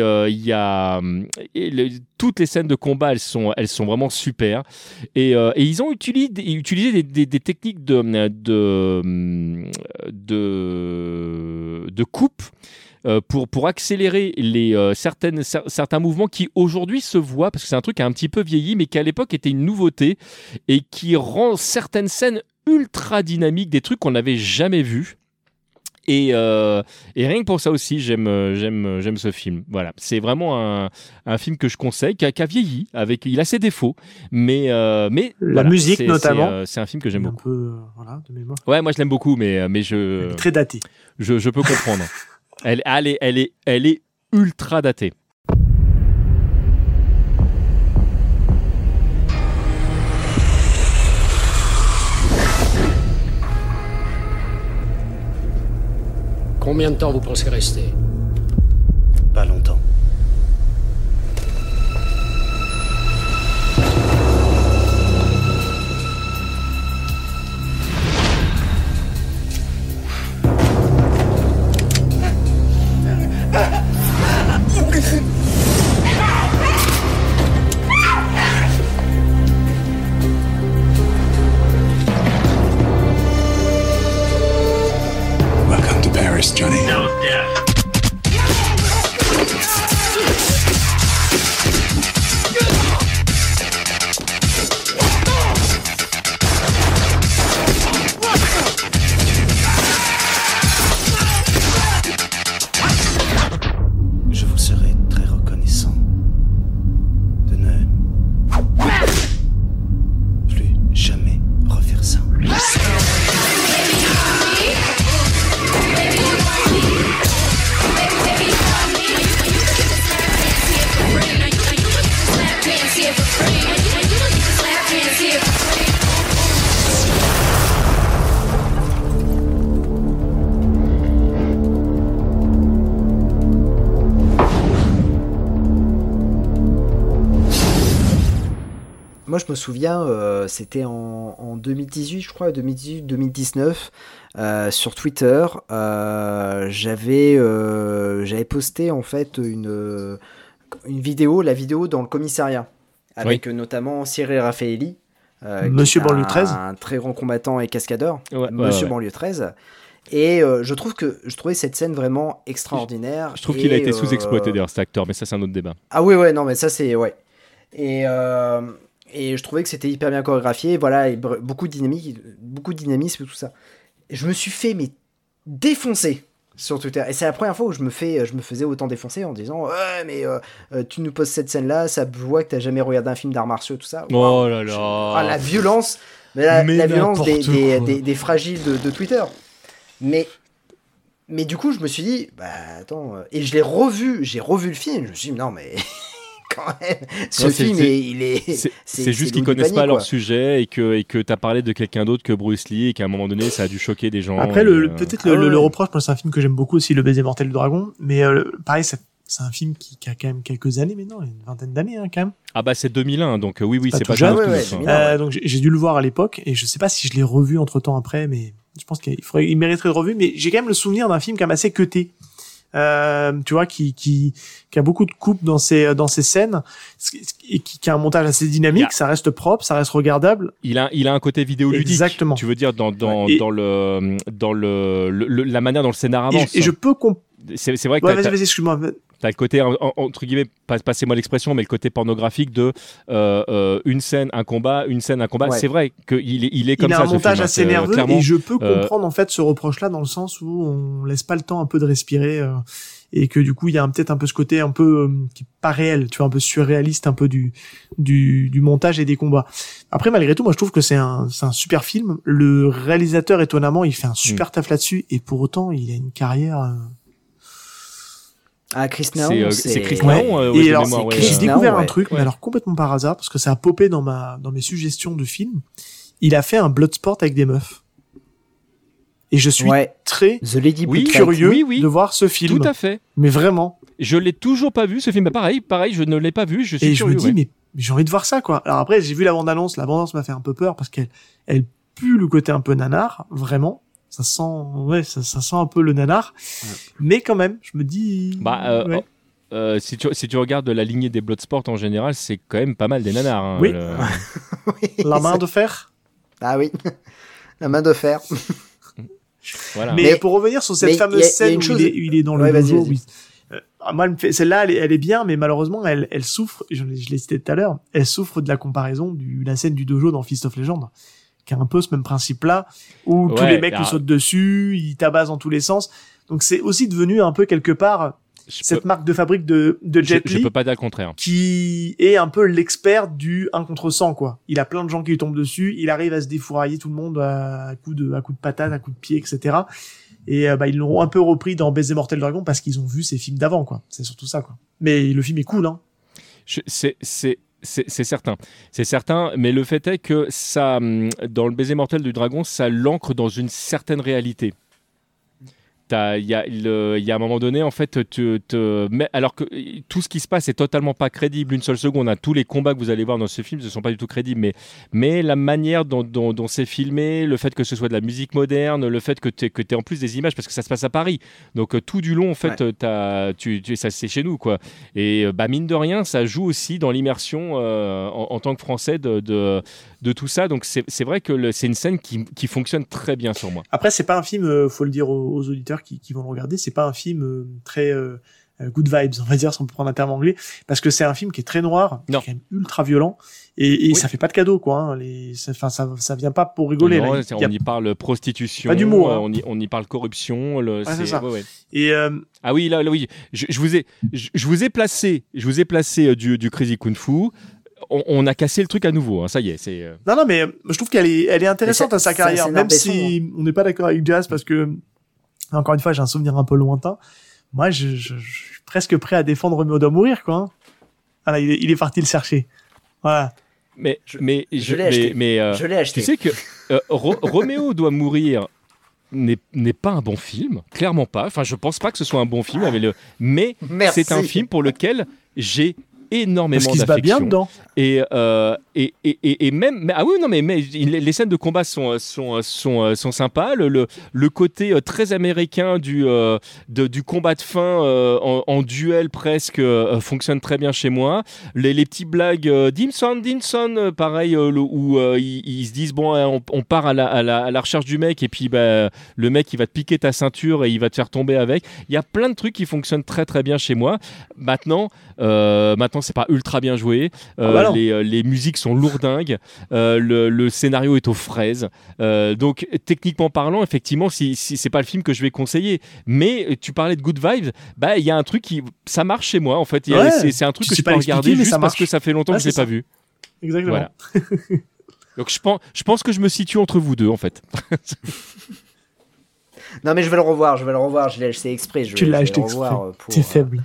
Speaker 6: toutes les scènes de combat, elles sont vraiment super. Et ils ont utilisé des techniques de coupe pour accélérer certains mouvements qui aujourd'hui se voient, parce que c'est un truc qui a un petit peu vieilli, mais qui à l'époque était une nouveauté et qui rend certaines scènes ultra dynamiques, des trucs qu'on n'avait jamais vus. Et rien que pour ça aussi, j'aime ce film. Voilà, c'est vraiment un film que je conseille, qui a vieilli, il a ses défauts, mais la
Speaker 5: musique notamment.
Speaker 6: C'est un film que j'aime beaucoup.
Speaker 5: Un peu, de mémoire.
Speaker 6: Ouais, moi je l'aime beaucoup, mais
Speaker 5: Elle est très datée.
Speaker 6: Je peux comprendre. Elle est ultra datée.
Speaker 9: Combien de temps vous pensez rester ?
Speaker 1: Pas longtemps.
Speaker 10: Welcome to Paris, Johnny.
Speaker 11: No death.
Speaker 4: Moi, je me souviens, c'était en 2018, je crois, 2018-2019, sur Twitter, j'avais posté en fait une vidéo, la vidéo dans le commissariat, avec notamment Cyril Raffaelli,
Speaker 5: Monsieur Banlieue 13,
Speaker 4: un très grand combattant et cascadeur,
Speaker 6: Ouais,
Speaker 4: Monsieur
Speaker 6: ouais.
Speaker 4: Banlieue 13. Et je trouvais cette scène vraiment extraordinaire.
Speaker 6: Je trouve qu'il a été sous-exploité d'ailleurs, cet acteur, mais ça, c'est un autre débat.
Speaker 4: Ah oui, ouais, non, mais ça, c'est... Ouais. Et je trouvais que c'était hyper bien chorégraphié, voilà, et beaucoup de dynamisme et tout ça. Et je me suis fait défoncer sur Twitter. Et c'est la première fois où je me faisais autant défoncer en disant ouais, mais tu nous poses cette scène-là, ça voit que t'as jamais regardé un film d'arts martiaux, tout ça.
Speaker 6: Oh là là.
Speaker 4: Ah, la violence, la violence des fragiles de Twitter. Mais du coup, je me suis dit, bah attends, et j'ai revu le film, je me suis dit, non mais quand même, ce film,
Speaker 6: c'est juste qu'ils connaissent pas leur sujet et que t'as parlé de quelqu'un d'autre que Bruce Lee et qu'à un moment donné, ça a dû choquer des gens.
Speaker 5: Après, peut-être le reproche, moi c'est un film que j'aime beaucoup aussi, Le baiser mortel du dragon, mais pareil, c'est un film qui a quand même quelques années maintenant, une vingtaine d'années quand même.
Speaker 6: Ah bah c'est 2001, donc oui, c'est pas
Speaker 5: jeune.
Speaker 6: jeune.
Speaker 5: Donc j'ai dû le voir à l'époque et je sais pas si je l'ai revu entre temps après, mais je pense qu'il mériterait de revue. Mais j'ai quand même le souvenir d'un film quand même assez cuté. Tu vois, qui a beaucoup de coupes dans ses scènes et qui a un montage assez dynamique. Ça reste propre, ça reste regardable.
Speaker 6: Il a un côté vidéoludique.
Speaker 5: Exactement.
Speaker 6: Tu veux dire dans la manière dont le scénar avance.
Speaker 5: Et je peux
Speaker 6: c'est vrai que
Speaker 5: vas-y, excuse-moi.
Speaker 6: T'as le côté, entre guillemets, passez-moi l'expression, mais le côté pornographique de une scène, un combat. Ouais. C'est vrai qu'il est comme ça.
Speaker 5: Il a un montage assez nerveux
Speaker 6: clairement,
Speaker 5: et je peux comprendre en fait ce reproche-là dans le sens où on laisse pas le temps un peu de respirer et que du coup il y a peut-être un peu ce côté un peu qui est pas réel, tu vois, un peu surréaliste, un peu du montage et des combats. Après, malgré tout, moi je trouve que c'est un super film. Le réalisateur, étonnamment, il fait un super taf là-dessus et pour autant il a une carrière.
Speaker 4: Ah, Chris Naon,
Speaker 6: c'est Chris Naon.
Speaker 5: Et alors, j'ai découvert un truc, mais alors complètement par hasard, parce que ça a popé dans mes suggestions de films. Il a fait un Bloodsport avec des meufs. Et je suis très curieux de voir ce film.
Speaker 6: Tout à fait.
Speaker 5: Mais vraiment.
Speaker 6: Je l'ai toujours pas vu, ce film. Pareil, je ne l'ai pas vu. Je suis curieux,
Speaker 5: me dis, mais j'ai envie de voir ça, quoi. Alors après, j'ai vu la bande-annonce. La bande-annonce m'a fait un peu peur parce qu'elle pue le côté un peu nanar, vraiment. Ça sent un peu le nanar, mais quand même, je me dis.
Speaker 6: Si tu regardes la lignée des Bloodsport en général, c'est quand même pas mal des nanars. Hein,
Speaker 5: oui. La main de fer.
Speaker 4: Ah oui, la main de fer.
Speaker 6: Voilà.
Speaker 5: Mais pour revenir sur cette fameuse scène où il est dans le dojo, moi, celle-là, elle est bien, mais malheureusement, elle souffre. Je l'ai cité tout à l'heure. Elle souffre de la comparaison la scène du dojo dans Fist of Legend, qui a un peu ce même principe-là, où tous les mecs lui sautent dessus, ils tabassent dans tous les sens. Donc c'est aussi devenu un peu quelque part cette marque de fabrique de Jet Li.
Speaker 6: Je peux pas dire le contraire.
Speaker 5: Qui est un peu l'expert du 1 contre 100, quoi. Il a plein de gens qui lui tombent dessus, il arrive à se défourailler tout le monde à coups de patate, à coups de pied, etc. Et ils l'ont un peu repris dans Baiser Mortel Dragon parce qu'ils ont vu ces films d'avant, quoi. C'est surtout ça, quoi. Mais le film est cool, hein.
Speaker 6: C'est certain, mais le fait est que ça, dans le Baiser mortel du dragon, ça l'ancre dans une certaine réalité. Il y a un moment donné, en fait, alors que tout ce qui se passe est totalement pas crédible une seule seconde. Hein. Tous les combats que vous allez voir dans ce film ne sont pas du tout crédibles, mais la manière dont c'est filmé, le fait que ce soit de la musique moderne, le fait que tu aies en plus des images, parce que ça se passe à Paris. Donc tout du long, en fait, ça c'est chez nous, quoi. Et mine de rien, ça joue aussi dans l'immersion en tant que Français de tout ça. Donc c'est vrai que c'est une scène qui fonctionne très bien sur moi.
Speaker 5: Après, c'est pas un film, faut le dire aux auditeurs qui vont le regarder, c'est pas un film très good vibes, on va dire, si on peut prendre un terme anglais, parce que c'est un film qui est très noir, qui est quand même ultra violent, et ça fait pas de cadeau, quoi. Hein. Ça vient pas pour rigoler.
Speaker 6: Non,
Speaker 5: là.
Speaker 6: On y parle prostitution,
Speaker 5: pas d'humour, hein.
Speaker 6: on y parle corruption.
Speaker 5: C'est ça.
Speaker 6: Ouais.
Speaker 5: Et
Speaker 6: ah oui, là oui, je vous ai placé du Crazy Kung Fu. On a cassé le truc à nouveau, hein, ça y est.
Speaker 5: Non, mais je trouve qu'elle est intéressante à sa carrière, même si on n'est pas d'accord avec Jazz, parce que, encore une fois, j'ai un souvenir un peu lointain. Moi, je suis presque prêt à défendre Roméo doit mourir, quoi. Hein. Voilà, il est parti le chercher. Voilà.
Speaker 6: Mais
Speaker 4: je l'ai acheté.
Speaker 6: Tu sais que Roméo doit mourir n'est pas un bon film, clairement pas. Enfin, je pense pas que ce soit un bon film, mais c'est un film pour lequel j'ai énormément
Speaker 5: Parce qu'il se bat bien dedans.
Speaker 6: Et même ah oui non mais les scènes de combat sont sympas. Le côté très américain du combat de fin en duel presque fonctionne très bien chez moi. Les petites blagues Dimson pareil où ils se disent bon on part à la recherche du mec et puis le mec il va te piquer ta ceinture et il va te faire tomber avec. Il y a plein de trucs qui fonctionnent très très bien chez moi. Maintenant c'est pas ultra bien joué. Les musiques sont lourdingues. Le scénario est aux fraises. Donc techniquement parlant, effectivement, si c'est pas le film que je vais conseiller. Mais tu parlais de Good Vibes, il y a un truc ça marche chez moi en fait. C'est un truc que je peux regarder juste parce que ça fait longtemps que je l'ai pas vu.
Speaker 5: Exactement.
Speaker 6: Voilà. Donc je pense que je me situe entre vous deux en fait.
Speaker 4: Non mais je vais le revoir. Je l'ai acheté exprès.
Speaker 5: Tu l'as acheté exprès. T'es faible.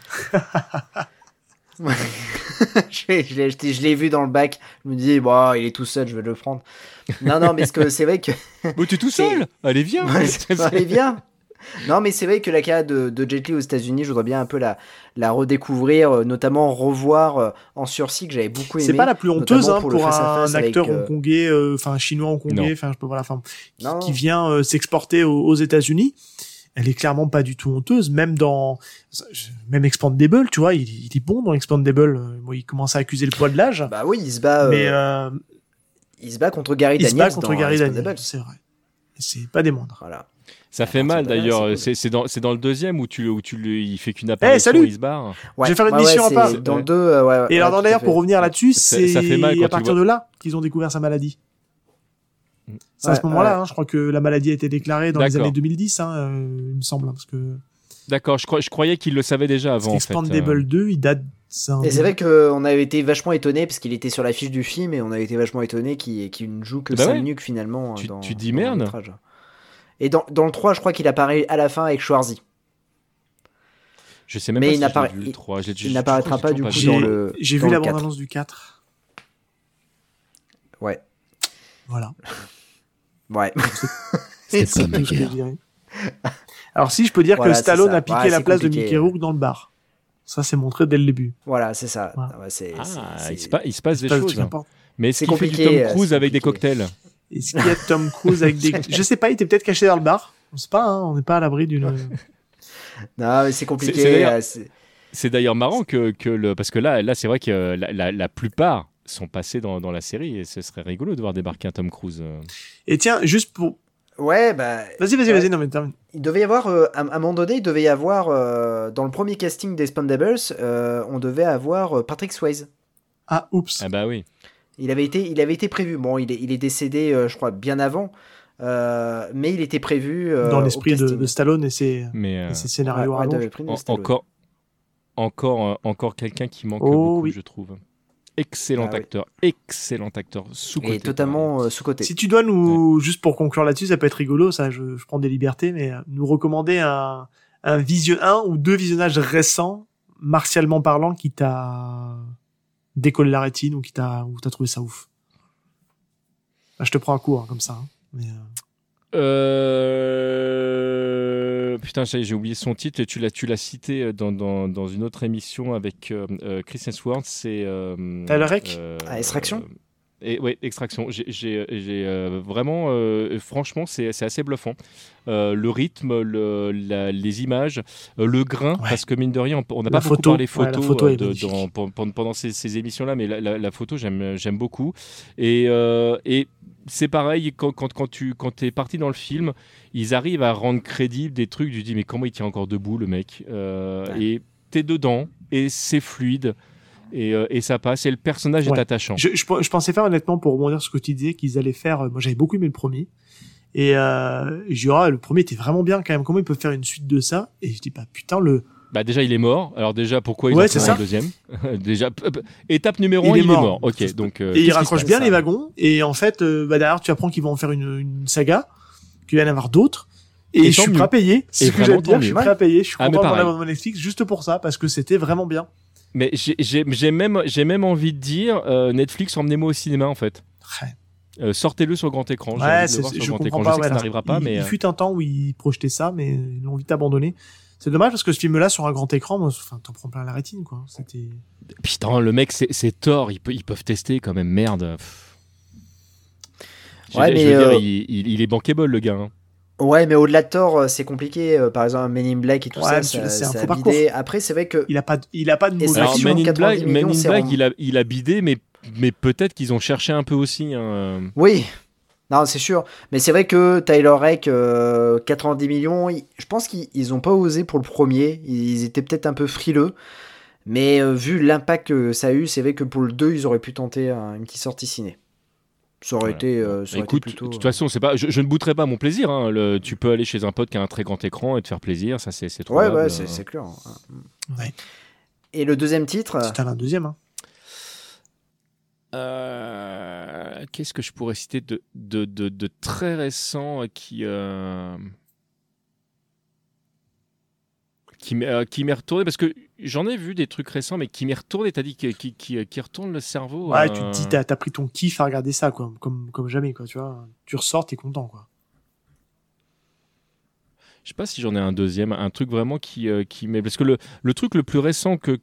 Speaker 4: je l'ai acheté, je l'ai vu dans le bac. Je me dis, il est tout seul, je vais le prendre. Non, mais c'est vrai que.
Speaker 6: Mais tu es tout seul. Allez, viens.
Speaker 4: Allez, viens. Non, mais c'est vrai que la carrière de Jet Li aux États-Unis, je voudrais bien un peu la redécouvrir, notamment revoir en sursis que j'avais beaucoup aimé.
Speaker 5: C'est pas la plus honteuse pour un acteur
Speaker 4: avec,
Speaker 5: hongkongais, chinois hongkongais, qui vient s'exporter aux États-Unis. Elle est clairement pas du tout honteuse, même Expandable, tu vois, il est bon dans Expandable. Il commence à accuser le poids de l'âge.
Speaker 4: Bah oui, il se bat. Il se bat contre Gary Daniels.
Speaker 5: C'est vrai. Et c'est pas des moindres.
Speaker 4: Voilà.
Speaker 6: Ça fait mal d'ailleurs. C'est dans le deuxième où il fait qu'une apparition, il se barre.
Speaker 5: Ouais. Je vais faire une mission à part.
Speaker 4: Dans le 2.
Speaker 5: Et alors d'ailleurs, pour revenir là-dessus, c'est
Speaker 6: ça fait mal
Speaker 5: à partir de là qu'ils ont découvert sa maladie. C'est à ce moment-là, je crois que la maladie a été déclarée dans les années 2010, il me semble, parce que.
Speaker 6: D'accord, je croyais qu'il le savait déjà avant.
Speaker 5: Expandable 2, il date.
Speaker 4: Et c'est vrai qu'on avait été vachement étonnés parce qu'il était sur l'affiche du film et on avait été vachement étonnés qu'il ne joue que 5 minutes finalement.
Speaker 6: Tu dis merde.
Speaker 4: Et dans le 3, je crois qu'il apparaît à la fin avec Schwarzy.
Speaker 6: Je sais même pas si j'ai vu le 3.
Speaker 4: Il n'apparaîtra pas du coup dans le.
Speaker 5: J'ai vu la bande-annonce du 4.
Speaker 4: Ouais.
Speaker 5: Voilà.
Speaker 4: Ouais.
Speaker 2: C'est ça, ma guerre.
Speaker 5: Alors si je peux dire que Stallone a piqué la place de Mickey Rourke dans le bar. Ça c'est montré dès le début.
Speaker 4: Voilà, c'est ça.
Speaker 5: Voilà.
Speaker 6: Il se passe des choses. Mais est-ce qu'il fait du Tom Cruise avec des cocktails?
Speaker 5: Est-ce qu'il y a Tom Cruise avec des... Je sais pas, il était peut-être caché dans le bar. On sait pas, on n'est pas à l'abri d'une...
Speaker 4: Non, mais c'est compliqué.
Speaker 6: C'est d'ailleurs marrant parce que là c'est vrai que la plupart sont passés dans la série et ce serait rigolo de voir débarquer un Tom Cruise.
Speaker 5: Et tiens, juste pour...
Speaker 4: Ouais,
Speaker 5: Vas-y, non mais termine.
Speaker 4: Il devait y avoir, à un moment donné, dans le premier casting d'Expandables, on devait avoir Patrick Swayze.
Speaker 5: Ah, oups.
Speaker 6: Ah bah oui.
Speaker 4: Il avait été prévu. Bon, il est décédé, je crois, bien avant. Mais il était prévu
Speaker 5: dans l'esprit de Stallone et ses scénarios.
Speaker 6: Encore quelqu'un qui manque beaucoup, je trouve. Excellent acteur, sous-côté.
Speaker 4: Et totalement sous-côté.
Speaker 5: Si tu dois juste pour conclure là-dessus, ça peut être rigolo, ça, je prends des libertés, mais nous recommander un ou deux visionnages récents, martialement parlant, qui t'a décollé la rétine ou où t'as trouvé ça ouf. Là, je te prends un coup, comme ça.
Speaker 6: Putain, j'ai oublié son titre et tu l'as cité dans une autre émission avec Chris Hemsworth, c'est
Speaker 5: Tyler Rake
Speaker 4: Extraction.
Speaker 6: Oui, Extraction. J'ai vraiment, franchement, c'est assez bluffant. Le rythme, les images, le grain, parce que mine de rien, on n'a pas beaucoup parlé photo pendant ces émissions-là, mais la photo, j'aime beaucoup. Et c'est pareil, quand tu es parti dans le film, ils arrivent à rendre crédible des trucs, tu dis mais comment il tient encore debout le mec, et t'es dedans, et c'est fluide. Et ça passe, et le personnage est attachant.
Speaker 5: Je pensais faire, honnêtement, pour rebondir sur ce que tu disais, qu'ils allaient faire... Moi, j'avais beaucoup aimé le premier. Et je dis, le premier était vraiment bien quand même. Comment ils peuvent faire une suite de ça? Et je dis, putain,
Speaker 6: Bah déjà, il est mort. Alors déjà, pourquoi il a fait un deuxième? Déjà, étape numéro 1, il est mort. Ok, donc...
Speaker 5: et il raccroche bien les wagons. Et en fait, derrière, tu apprends qu'ils vont en faire une saga, qu'il va y en avoir d'autres. Et je suis prêt à payer. C'est ce que j'allais dire, je suis prêt à payer. Je suis content de l'abonnement Netflix juste pour ça, parce que c'était vraiment bien.
Speaker 6: Mais j'ai même envie de dire Netflix, emmenez-moi au cinéma en fait. Sortez-le sur grand écran.
Speaker 5: Ouais, je comprends pas.
Speaker 6: Ça n'arrivera pas.
Speaker 5: Il fut un temps où ils projetaient ça, mais ils l'ont vite abandonné. C'est dommage parce que ce film-là, sur un grand écran, moi, t'en prends plein la rétine, quoi. C'était...
Speaker 6: Putain, le mec, c'est Thor, ils peuvent tester quand même, merde.
Speaker 4: Ouais, mais
Speaker 6: je veux dire, il est bankable, le gars. Hein.
Speaker 4: Ouais, mais au-delà de Thor, c'est compliqué. Par exemple, Men in Black et tout ça,
Speaker 5: c'est un
Speaker 4: ça
Speaker 5: faux
Speaker 4: a
Speaker 5: parcours.
Speaker 4: bidé. Après, c'est vrai que...
Speaker 5: Il a pas de mauvais
Speaker 6: Alors,
Speaker 5: film.
Speaker 6: Men in Black,
Speaker 4: millions,
Speaker 6: il a bidé, mais peut-être qu'ils ont cherché un peu aussi. Hein.
Speaker 4: Oui, non, c'est sûr. Mais c'est vrai que Tyler Rake, 90 millions, je pense qu'ils ont pas osé pour le premier. Ils étaient peut-être un peu frileux. Mais vu l'impact que ça a eu, c'est vrai que pour le 2, ils auraient pu tenter une petite sortie ciné. Ça aurait été,
Speaker 6: Écoute,
Speaker 4: plutôt...
Speaker 6: de toute façon, c'est pas, je ne bouterai pas mon plaisir. Hein. Tu peux aller chez un pote qui a un très grand écran et te faire plaisir. Ça, c'est trop.
Speaker 4: Ouais, c'est clair.
Speaker 5: Ouais.
Speaker 4: Et le deuxième titre...
Speaker 5: C'était un deuxième, hein.
Speaker 6: Qu'est-ce que je pourrais citer de très récent qui m'est retourné, parce que j'en ai vu des trucs récents, mais qui m'est retourné. T'as dit qui retourne le cerveau.
Speaker 5: Ouais, tu te dis, t'as pris ton kiff à regarder ça, quoi, comme jamais, quoi. Tu vois, tu ressors, t'es content, quoi.
Speaker 6: Je sais pas si j'en ai un deuxième, un truc vraiment qui m'est... Parce que le truc le plus récent que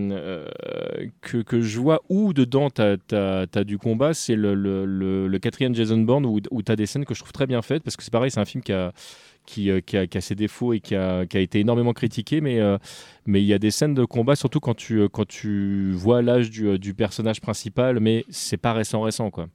Speaker 6: je vois où dedans t'as du combat, c'est le quatrième Jason Bourne où t'as des scènes que je trouve très bien faites, parce que c'est pareil, c'est un film qui a ses défauts et qui a été énormément critiqué, mais il y a des scènes de combat, surtout quand tu vois l'âge du personnage principal, mais c'est pas récent, quoi.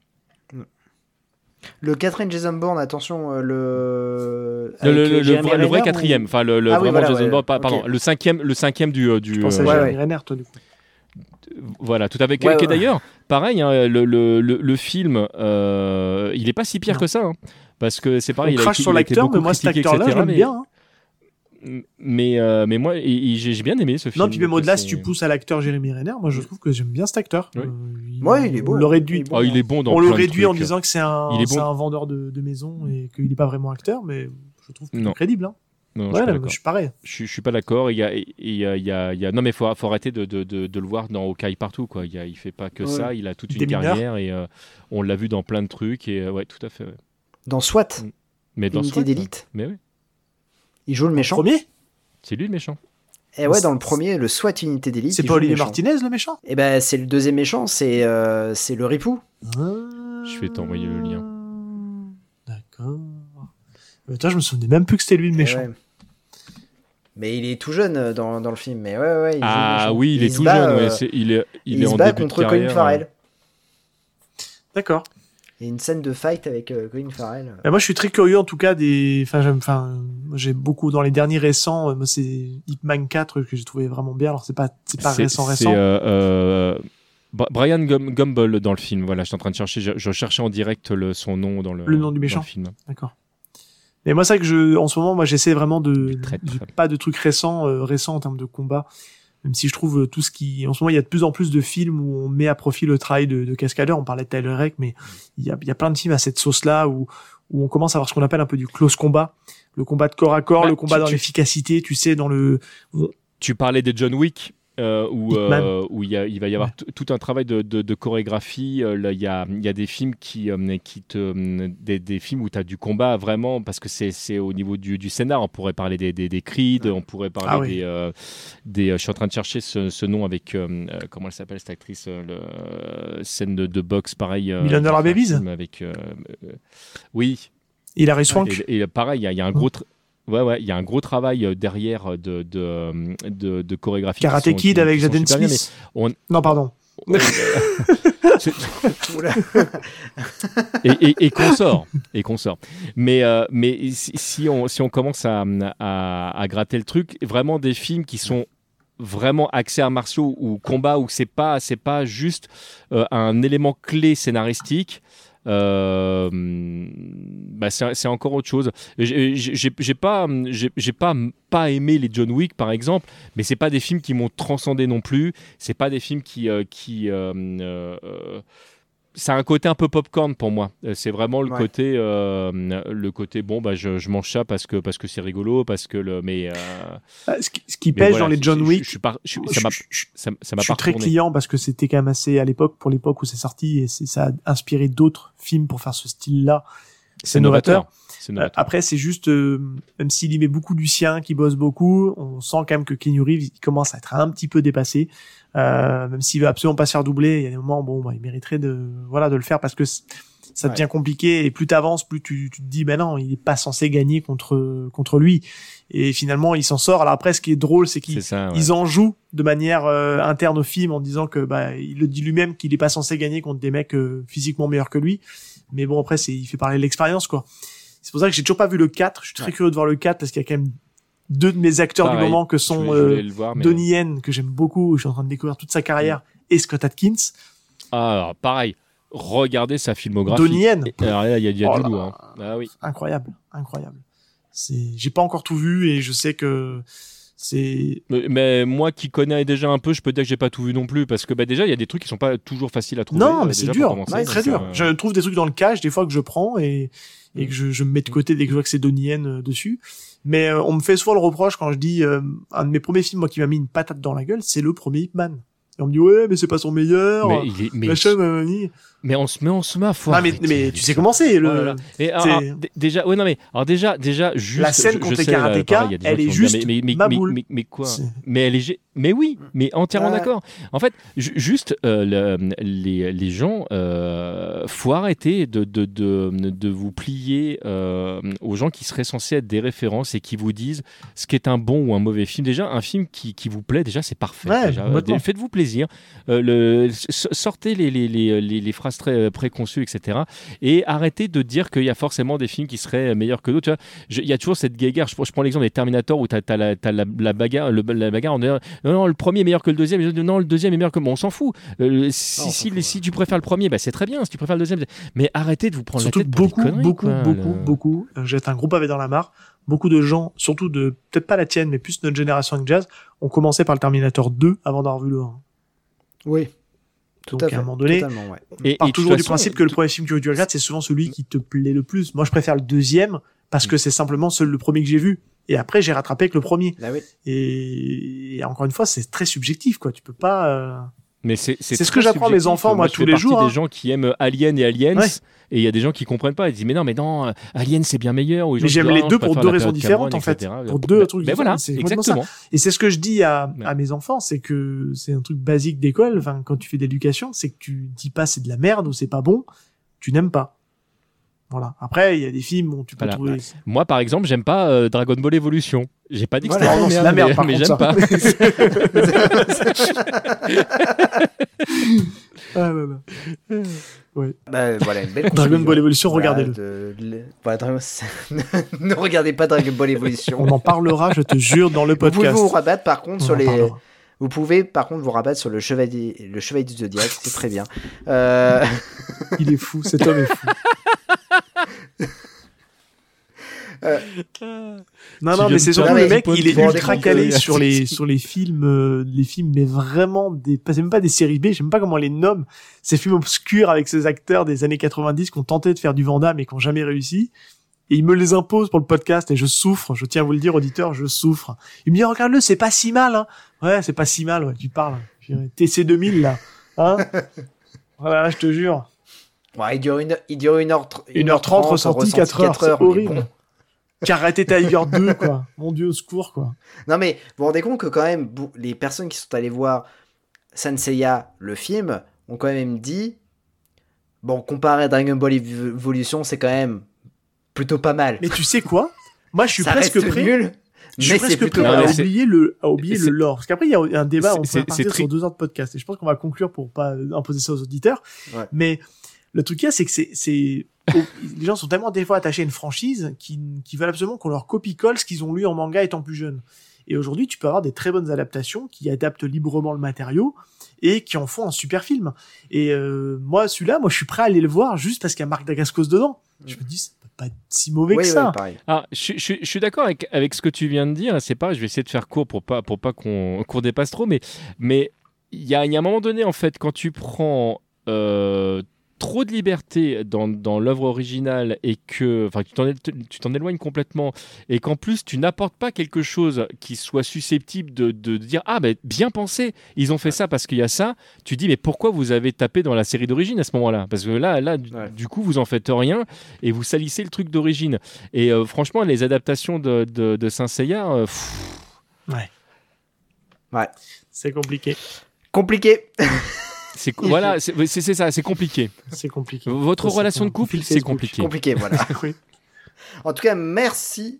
Speaker 4: Le quatrième Jason Bourne, attention, le
Speaker 6: vrai quatrième, enfin vraiment Jason Bourne, pardon,
Speaker 4: okay.
Speaker 6: le cinquième du.
Speaker 5: Je pense à Jeremy Renner, toi, du coup.
Speaker 6: Voilà, tout avec qui d'ailleurs, pareil, hein, le film, il est pas si pire que ça, hein, parce que c'est pareil.
Speaker 5: On crache sur l'acteur, mais moi cet acteur-là, je l'aime bien. Hein.
Speaker 6: Mais moi, j'ai bien aimé ce film.
Speaker 5: Non, puis même au-delà, si tu pousses à l'acteur Jeremy Renner, moi je trouve que j'aime bien cet acteur.
Speaker 6: Oui.
Speaker 4: Il est bon.
Speaker 5: On le réduit.
Speaker 6: Il est bon dans
Speaker 5: on
Speaker 6: plein
Speaker 5: le
Speaker 6: de
Speaker 5: réduit
Speaker 6: trucs.
Speaker 5: en disant que c'est un vendeur de maison et qu'il n'est pas vraiment acteur, mais je trouve qu'il est crédible. Hein.
Speaker 6: Non,
Speaker 5: je suis pareil.
Speaker 6: Je suis pas d'accord. Il y a... Non, mais faut arrêter de le voir dans Hawkeye partout, quoi. Il fait pas que ça. Il a toute une carrière et on l'a vu dans plein de trucs. Et ouais, tout à fait. Ouais.
Speaker 4: Dans SWAT.
Speaker 6: Mais dans
Speaker 4: Unité
Speaker 6: SWAT,
Speaker 4: d'élite.
Speaker 6: Mais oui.
Speaker 4: Il joue le méchant.
Speaker 5: Premier.
Speaker 6: C'est lui le méchant.
Speaker 4: Et ouais, dans le premier, le SWAT Unité d'élite.
Speaker 5: C'est pas Olivier Martinez le méchant.
Speaker 4: Et ben c'est le deuxième méchant, c'est le Ripou.
Speaker 6: Je vais t'envoyer le lien.
Speaker 5: D'accord. Toi, je me souvenais même plus que c'était lui le méchant.
Speaker 4: Ouais. Mais il est tout jeune dans le film. Mais ouais, il joue
Speaker 6: oui, il est tout jeune. Mais il est en début de carrière.
Speaker 4: Contre Colin Farrell.
Speaker 5: D'accord.
Speaker 4: Il y a une scène de fight avec Colin Farrell.
Speaker 5: Moi, je suis très curieux, en tout cas, j'ai beaucoup dans les derniers récents. Moi, c'est Ip Man 4 que j'ai trouvé vraiment bien. Alors, c'est pas récent.
Speaker 6: C'est Brian Gumble dans le film. Voilà, je suis en train de chercher. Je cherchais en direct son nom dans le
Speaker 5: nom du méchant.
Speaker 6: Dans le film.
Speaker 5: D'accord. Mais moi, c'est vrai que en ce moment, moi, j'essaie vraiment pas de trucs récents en termes de combat. Même si je trouve tout ce qui... En ce moment, il y a de plus en plus de films où on met à profit le travail de cascadeur. On parlait de Tyler Rake, mais il y a plein de films à cette sauce-là où on commence à avoir ce qu'on appelle un peu du close combat. Le combat de corps à corps, le combat dans l'efficacité, tu sais, dans le...
Speaker 6: Tu parlais de John Wick où il va y avoir tout un travail de chorégraphie. Il y a des films des films où tu as du combat vraiment, parce que c'est au niveau du scénar. On pourrait parler des Creed, on pourrait parler je suis en train de chercher ce nom avec comment elle s'appelle cette actrice, scène de boxe pareil.
Speaker 5: Millionaire Babies
Speaker 6: avec oui.
Speaker 5: Hilary Swank.
Speaker 6: Et pareil, il y a un gros il y a un gros travail derrière de chorégraphie.
Speaker 5: Karate Kid avec Jaden Smith. Non, pardon.
Speaker 6: et qu'on sort. Mais si on commence à gratter le truc, vraiment des films qui sont vraiment axés arts martiaux ou combat, où c'est pas juste un élément clé scénaristique. C'est encore autre chose. J'ai pas aimé les John Wick par exemple, mais c'est pas des films qui m'ont transcendé non plus. C'est pas des films qui ça a un côté un peu popcorn pour moi. C'est vraiment le côté je mange ça parce que c'est rigolo, parce que
Speaker 5: ce qui pêche dans les John Wick,
Speaker 6: ça m'a
Speaker 5: je suis très client parce que c'était quand même assez pour l'époque où c'est sorti, et ça a inspiré d'autres films pour faire ce style-là. C'est novateur.
Speaker 6: C'est novateur.
Speaker 5: Après, c'est juste, même s'il y met beaucoup du sien, qu'il bosse beaucoup, on sent quand même que Keanu Reeves, il commence à être un petit peu dépassé. Même s'il veut absolument pas se faire doubler, il y a des moments, il mériterait de le faire parce que ça devient compliqué et plus t'avances, plus tu te dis, ben non, il est pas censé gagner contre lui. Et finalement, il s'en sort. Alors après, ce qui est drôle, c'est qu'ils en jouent de manière interne au film en disant que, il le dit lui-même qu'il est pas censé gagner contre des mecs physiquement meilleurs que lui. Mais bon, après, il fait parler de l'expérience, quoi. C'est pour ça que j'ai toujours pas vu le 4. Je suis très curieux de voir le 4 parce qu'il y a quand même deux de mes acteurs du moment que sont Donnie Yen, que j'aime beaucoup. Je suis en train de découvrir toute sa carrière, et Scott Adkins.
Speaker 6: Alors, pareil. Regardez sa filmographie.
Speaker 5: Donnie Yen.
Speaker 6: Alors là, il y a du lourd. Hein. Ah oui.
Speaker 5: Incroyable. J'ai pas encore tout vu et je sais que c'est...
Speaker 6: Mais moi qui connais déjà un peu, je peux dire que j'ai pas tout vu non plus parce que déjà il y a des trucs qui sont pas toujours faciles à trouver.
Speaker 5: Non, mais c'est dur,
Speaker 6: c'est
Speaker 5: très dur. Je trouve des trucs dans le cache des fois que je prends et que je me mets de côté dès que je vois que c'est Donnie Yen dessus. Mais on me fait souvent le reproche quand je dis un de mes premiers films moi qui m'a mis une patate dans la gueule, c'est le premier Ip Man. Et on me dit ouais mais c'est pas son meilleur. Mais on se met à foire. Ah mais tu sais comment c'est le.
Speaker 6: Et déjà juste
Speaker 5: la scène contre les karatékas, elle est juste ma boule.
Speaker 6: Mais quoi? Mais elle est mais oui, mais entièrement d'accord. En fait, juste les gens faut arrêter de vous plier aux gens qui seraient censés être des références et qui vous disent ce qui est un bon ou un mauvais film. Déjà un film qui vous plaît, déjà c'est parfait. Faites-vous plaisir. Sortez les phrases très préconçues, etc. Et arrêtez de dire qu'il y a forcément des films qui seraient meilleurs que d'autres. Il y a toujours cette guéguerre. Je prends l'exemple des Terminator où t'as la bagarre, on dit non, le premier est meilleur que le deuxième. Non, le deuxième est meilleur que on s'en fout. Si tu préfères le premier, c'est très bien. Si tu préfères le deuxième, mais arrêtez de vous prendre
Speaker 5: surtout
Speaker 6: la tête pour des conneries,
Speaker 5: beaucoup. Jette un gros pavé dans la mare. Beaucoup de gens, surtout peut-être pas la tienne, mais plus notre génération de jazz, ont commencé par le Terminator 2 avant d'avoir vu le 1.
Speaker 4: Oui.
Speaker 5: Donc à un moment donné, on part toujours du principe que le premier film que tu regardes, c'est souvent celui qui te plaît le plus. Moi, je préfère le deuxième parce que c'est simplement le premier que j'ai vu. Et après, j'ai rattrapé avec le premier.
Speaker 4: Ah oui.
Speaker 5: Et encore une fois, c'est très subjectif, quoi. Tu peux pas.
Speaker 6: Mais c'est
Speaker 5: ce que j'apprends à mes enfants, moi, tous les jours.
Speaker 6: Des gens qui aiment Alien et Aliens. Ouais. Et il y a des gens qui comprennent pas. Ils disent mais non, Alien c'est bien meilleur. Ou
Speaker 5: mais j'aime les deux pour deux raisons différentes en fait. Pour deux trucs différents.
Speaker 6: Voilà,
Speaker 5: c'est
Speaker 6: exactement.
Speaker 5: Ça. Et c'est ce que je dis à mes enfants, c'est que c'est un truc basique d'école. Enfin, quand tu fais d'éducation, c'est que tu dis pas c'est de la merde ou c'est pas bon. Tu n'aimes pas. Voilà. Après, il y a des films où tu peux trouver.
Speaker 6: Moi, par exemple, j'aime pas Dragon Ball Evolution. J'ai pas dit que c'était
Speaker 5: la merde,
Speaker 6: mais j'aime pas.
Speaker 5: Ouais.
Speaker 4: Voilà, une belle
Speaker 5: Dragon Ball Evolution, regardez-le.
Speaker 4: Ne regardez pas Dragon Ball Evolution.
Speaker 5: On en parlera, je te jure, dans le podcast.
Speaker 4: Vous pouvez vous rabattre par contre sur les. Vous pouvez par contre vous rabattre sur le chevalier du Zodiac, c'est très bien.
Speaker 5: Il est fou, cet homme est fou. Non, mais c'est surtout le mec, il est ultra calé sur les films, mais vraiment c'est même pas des séries B, je sais même pas comment on les nomme, ces films obscurs avec ces acteurs des années 90 qui ont tenté de faire du Van Damme et qui ont jamais réussi. Et il me les impose pour le podcast et je souffre, je tiens à vous le dire, auditeur, je souffre. Il me dit, regarde-le, c'est pas si mal, hein. Ouais, c'est pas si mal, ouais, tu parles. TC 2000, là. Hein? Voilà, je te jure.
Speaker 4: Ouais, il dure 1h30
Speaker 5: ressenti 4 heures, c'est horrible. Bon. Karate Tiger 2, quoi. Mon Dieu, au secours, quoi.
Speaker 4: Non, mais vous vous rendez compte que quand même, les personnes qui sont allées voir Sanseiya, le film, ont quand même dit, bon, comparé à Dragon Ball Evolution, c'est quand même plutôt pas mal.
Speaker 5: Mais tu sais quoi? Moi, je suis presque prêt.
Speaker 4: Nul,
Speaker 5: je suis presque prêt à oublier le lore. Parce qu'après, il y a un débat, on va partir sur 2 heures de podcast. Et je pense qu'on va conclure pour pas imposer ça aux auditeurs. Ouais. Mais le truc, c'est que les gens sont tellement des fois attachés à une franchise qui veulent absolument qu'on leur copie-colle ce qu'ils ont lu en manga étant plus jeunes. Et aujourd'hui, tu peux avoir des très bonnes adaptations qui adaptent librement le matériau et qui en font un super film. Et moi, celui-là, je suis prêt à aller le voir juste parce qu'il y a Marc Dacascos dedans. Je me dis, ça peut pas être si mauvais que ça.
Speaker 6: Ah, je suis d'accord avec ce que tu viens de dire. C'est pareil, je vais essayer de faire court pour pas qu'on dépasse trop. Mais il y a un moment donné, en fait, quand tu prends trop de liberté dans l'œuvre originale et que tu t'en éloignes complètement et qu'en plus tu n'apportes pas quelque chose qui soit susceptible de dire ah ben bien pensé, ils ont fait ça parce qu'il y a ça, tu dis mais pourquoi vous avez tapé dans la série d'origine à ce moment-là, parce que là du coup vous en faites rien et vous salissez le truc d'origine. Et franchement les adaptations de Saint Seiya
Speaker 4: Ouais.
Speaker 5: C'est compliqué.
Speaker 6: Voilà, c'est ça, c'est compliqué.
Speaker 5: C'est compliqué.
Speaker 6: Votre relation de couple, c'est compliqué.
Speaker 4: Compliqué, voilà.
Speaker 5: Oui.
Speaker 4: En tout cas, merci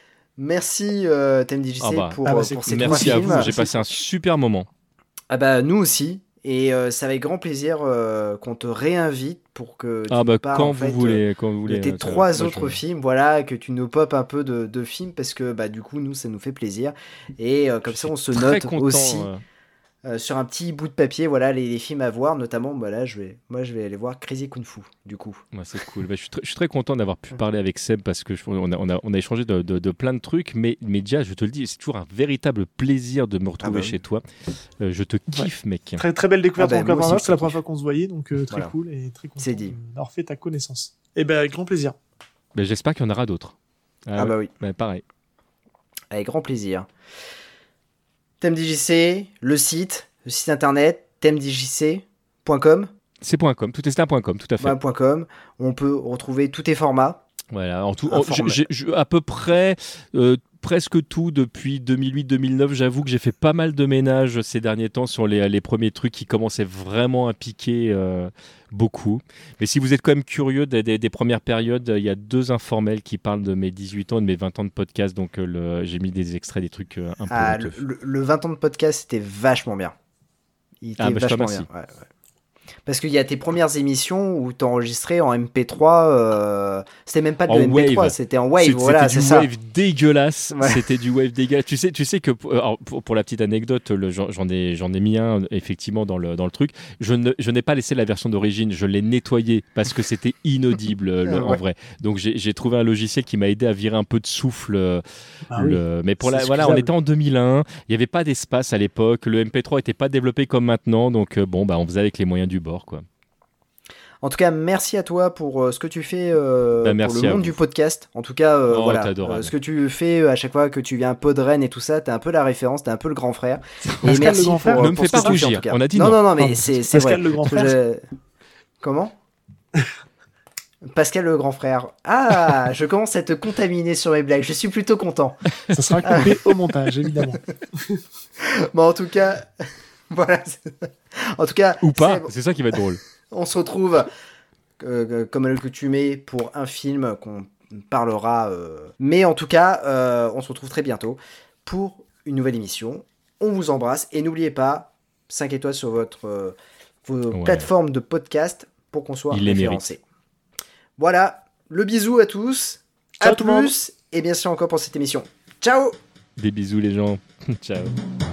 Speaker 4: TMDJC pour ces 3 films.
Speaker 6: Merci à vous, j'ai passé un super moment.
Speaker 4: Ah bah nous aussi. Et c'est avec grand plaisir qu'on te réinvite pour que tu parles
Speaker 6: quand vous voulez,
Speaker 4: de tes 3 autres films, voilà, que tu nous popes un peu de films parce que du coup nous ça nous fait plaisir et comme ça on se note aussi sur un petit bout de papier, voilà les films à voir, notamment là je vais aller voir Crazy Kung Fu du coup.
Speaker 6: Ouais, c'est cool. Je suis très content d'avoir pu parler avec Seb parce que on a échangé de plein de trucs, mais déjà je te le dis, c'est toujours un véritable plaisir de me retrouver chez toi. Je te kiffe, mec.
Speaker 5: Très très belle découverte encore
Speaker 4: moi aussi,
Speaker 5: c'est la première fois qu'on se voyait, donc très cool et très content d'avoir fait ta connaissance. Et avec grand plaisir.
Speaker 6: J'espère qu'il y en aura d'autres.
Speaker 4: Oui.
Speaker 6: Pareil.
Speaker 4: Avec grand plaisir. TMDJC, le site internet, tmdjc.com.
Speaker 6: C'est .com, tout est .com, tout à fait.
Speaker 4: .com. On peut retrouver tous tes formats.
Speaker 6: Voilà, à peu près presque tout depuis 2008-2009. J'avoue que j'ai fait pas mal de ménage ces derniers temps sur les premiers trucs qui commençaient vraiment à piquer beaucoup. Mais si vous êtes quand même curieux des premières périodes, il y a 2 informels qui parlent de mes 18 ans et de mes 20 ans de podcast. Donc j'ai mis des extraits, des trucs un peu honteux.
Speaker 4: Le 20 ans de podcast, c'était vachement bien. Il était vachement bien. Ouais. Parce qu'il y a tes premières émissions où tu enregistrais en MP3, c'était même pas de MP3,
Speaker 6: wave.
Speaker 4: C'était en wave, voilà, c'est ça.
Speaker 6: C'était du wave dégueulasse, C'était du wave dégueulasse. Tu sais que, pour la petite anecdote, j'en ai mis un effectivement dans le truc, je n'ai pas laissé la version d'origine, je l'ai nettoyé parce que c'était inaudible en vrai. Donc j'ai trouvé un logiciel qui m'a aidé à virer un peu de souffle. Mais on était en 2001, il n'y avait pas d'espace à l'époque, le MP3 n'était pas développé comme maintenant, donc on faisait avec les moyens du bord, quoi.
Speaker 4: En tout cas, merci à toi pour ce que tu fais pour le monde du podcast. En tout cas, ce que tu fais à chaque fois que tu viens un peu de Rennes et tout ça, t'es un peu la référence, t'es un peu le grand frère. Et merci pour
Speaker 6: ne me fais pas rougir. On a dit
Speaker 4: non, mais c'est
Speaker 5: Pascal
Speaker 4: vrai.
Speaker 5: le grand frère.
Speaker 4: Comment Pascal le grand frère. Ah, je commence à te contaminer sur mes blagues. Je suis plutôt content.
Speaker 5: Ça sera coupé au montage, évidemment.
Speaker 4: Bon, en tout cas, voilà. En tout cas,
Speaker 6: ou pas. C'est ça qui va être drôle.
Speaker 4: On se retrouve, comme à l'accoutumée, pour un film qu'on parlera. Mais en tout cas, on se retrouve très bientôt pour une nouvelle émission. On vous embrasse et n'oubliez pas, 5 étoiles sur vos plateformes de podcast pour qu'on soit référencé. Voilà, le bisou à tous.
Speaker 5: Ciao
Speaker 4: à plus. Et bien sûr encore pour cette émission. Ciao.
Speaker 6: Des bisous les gens. Ciao.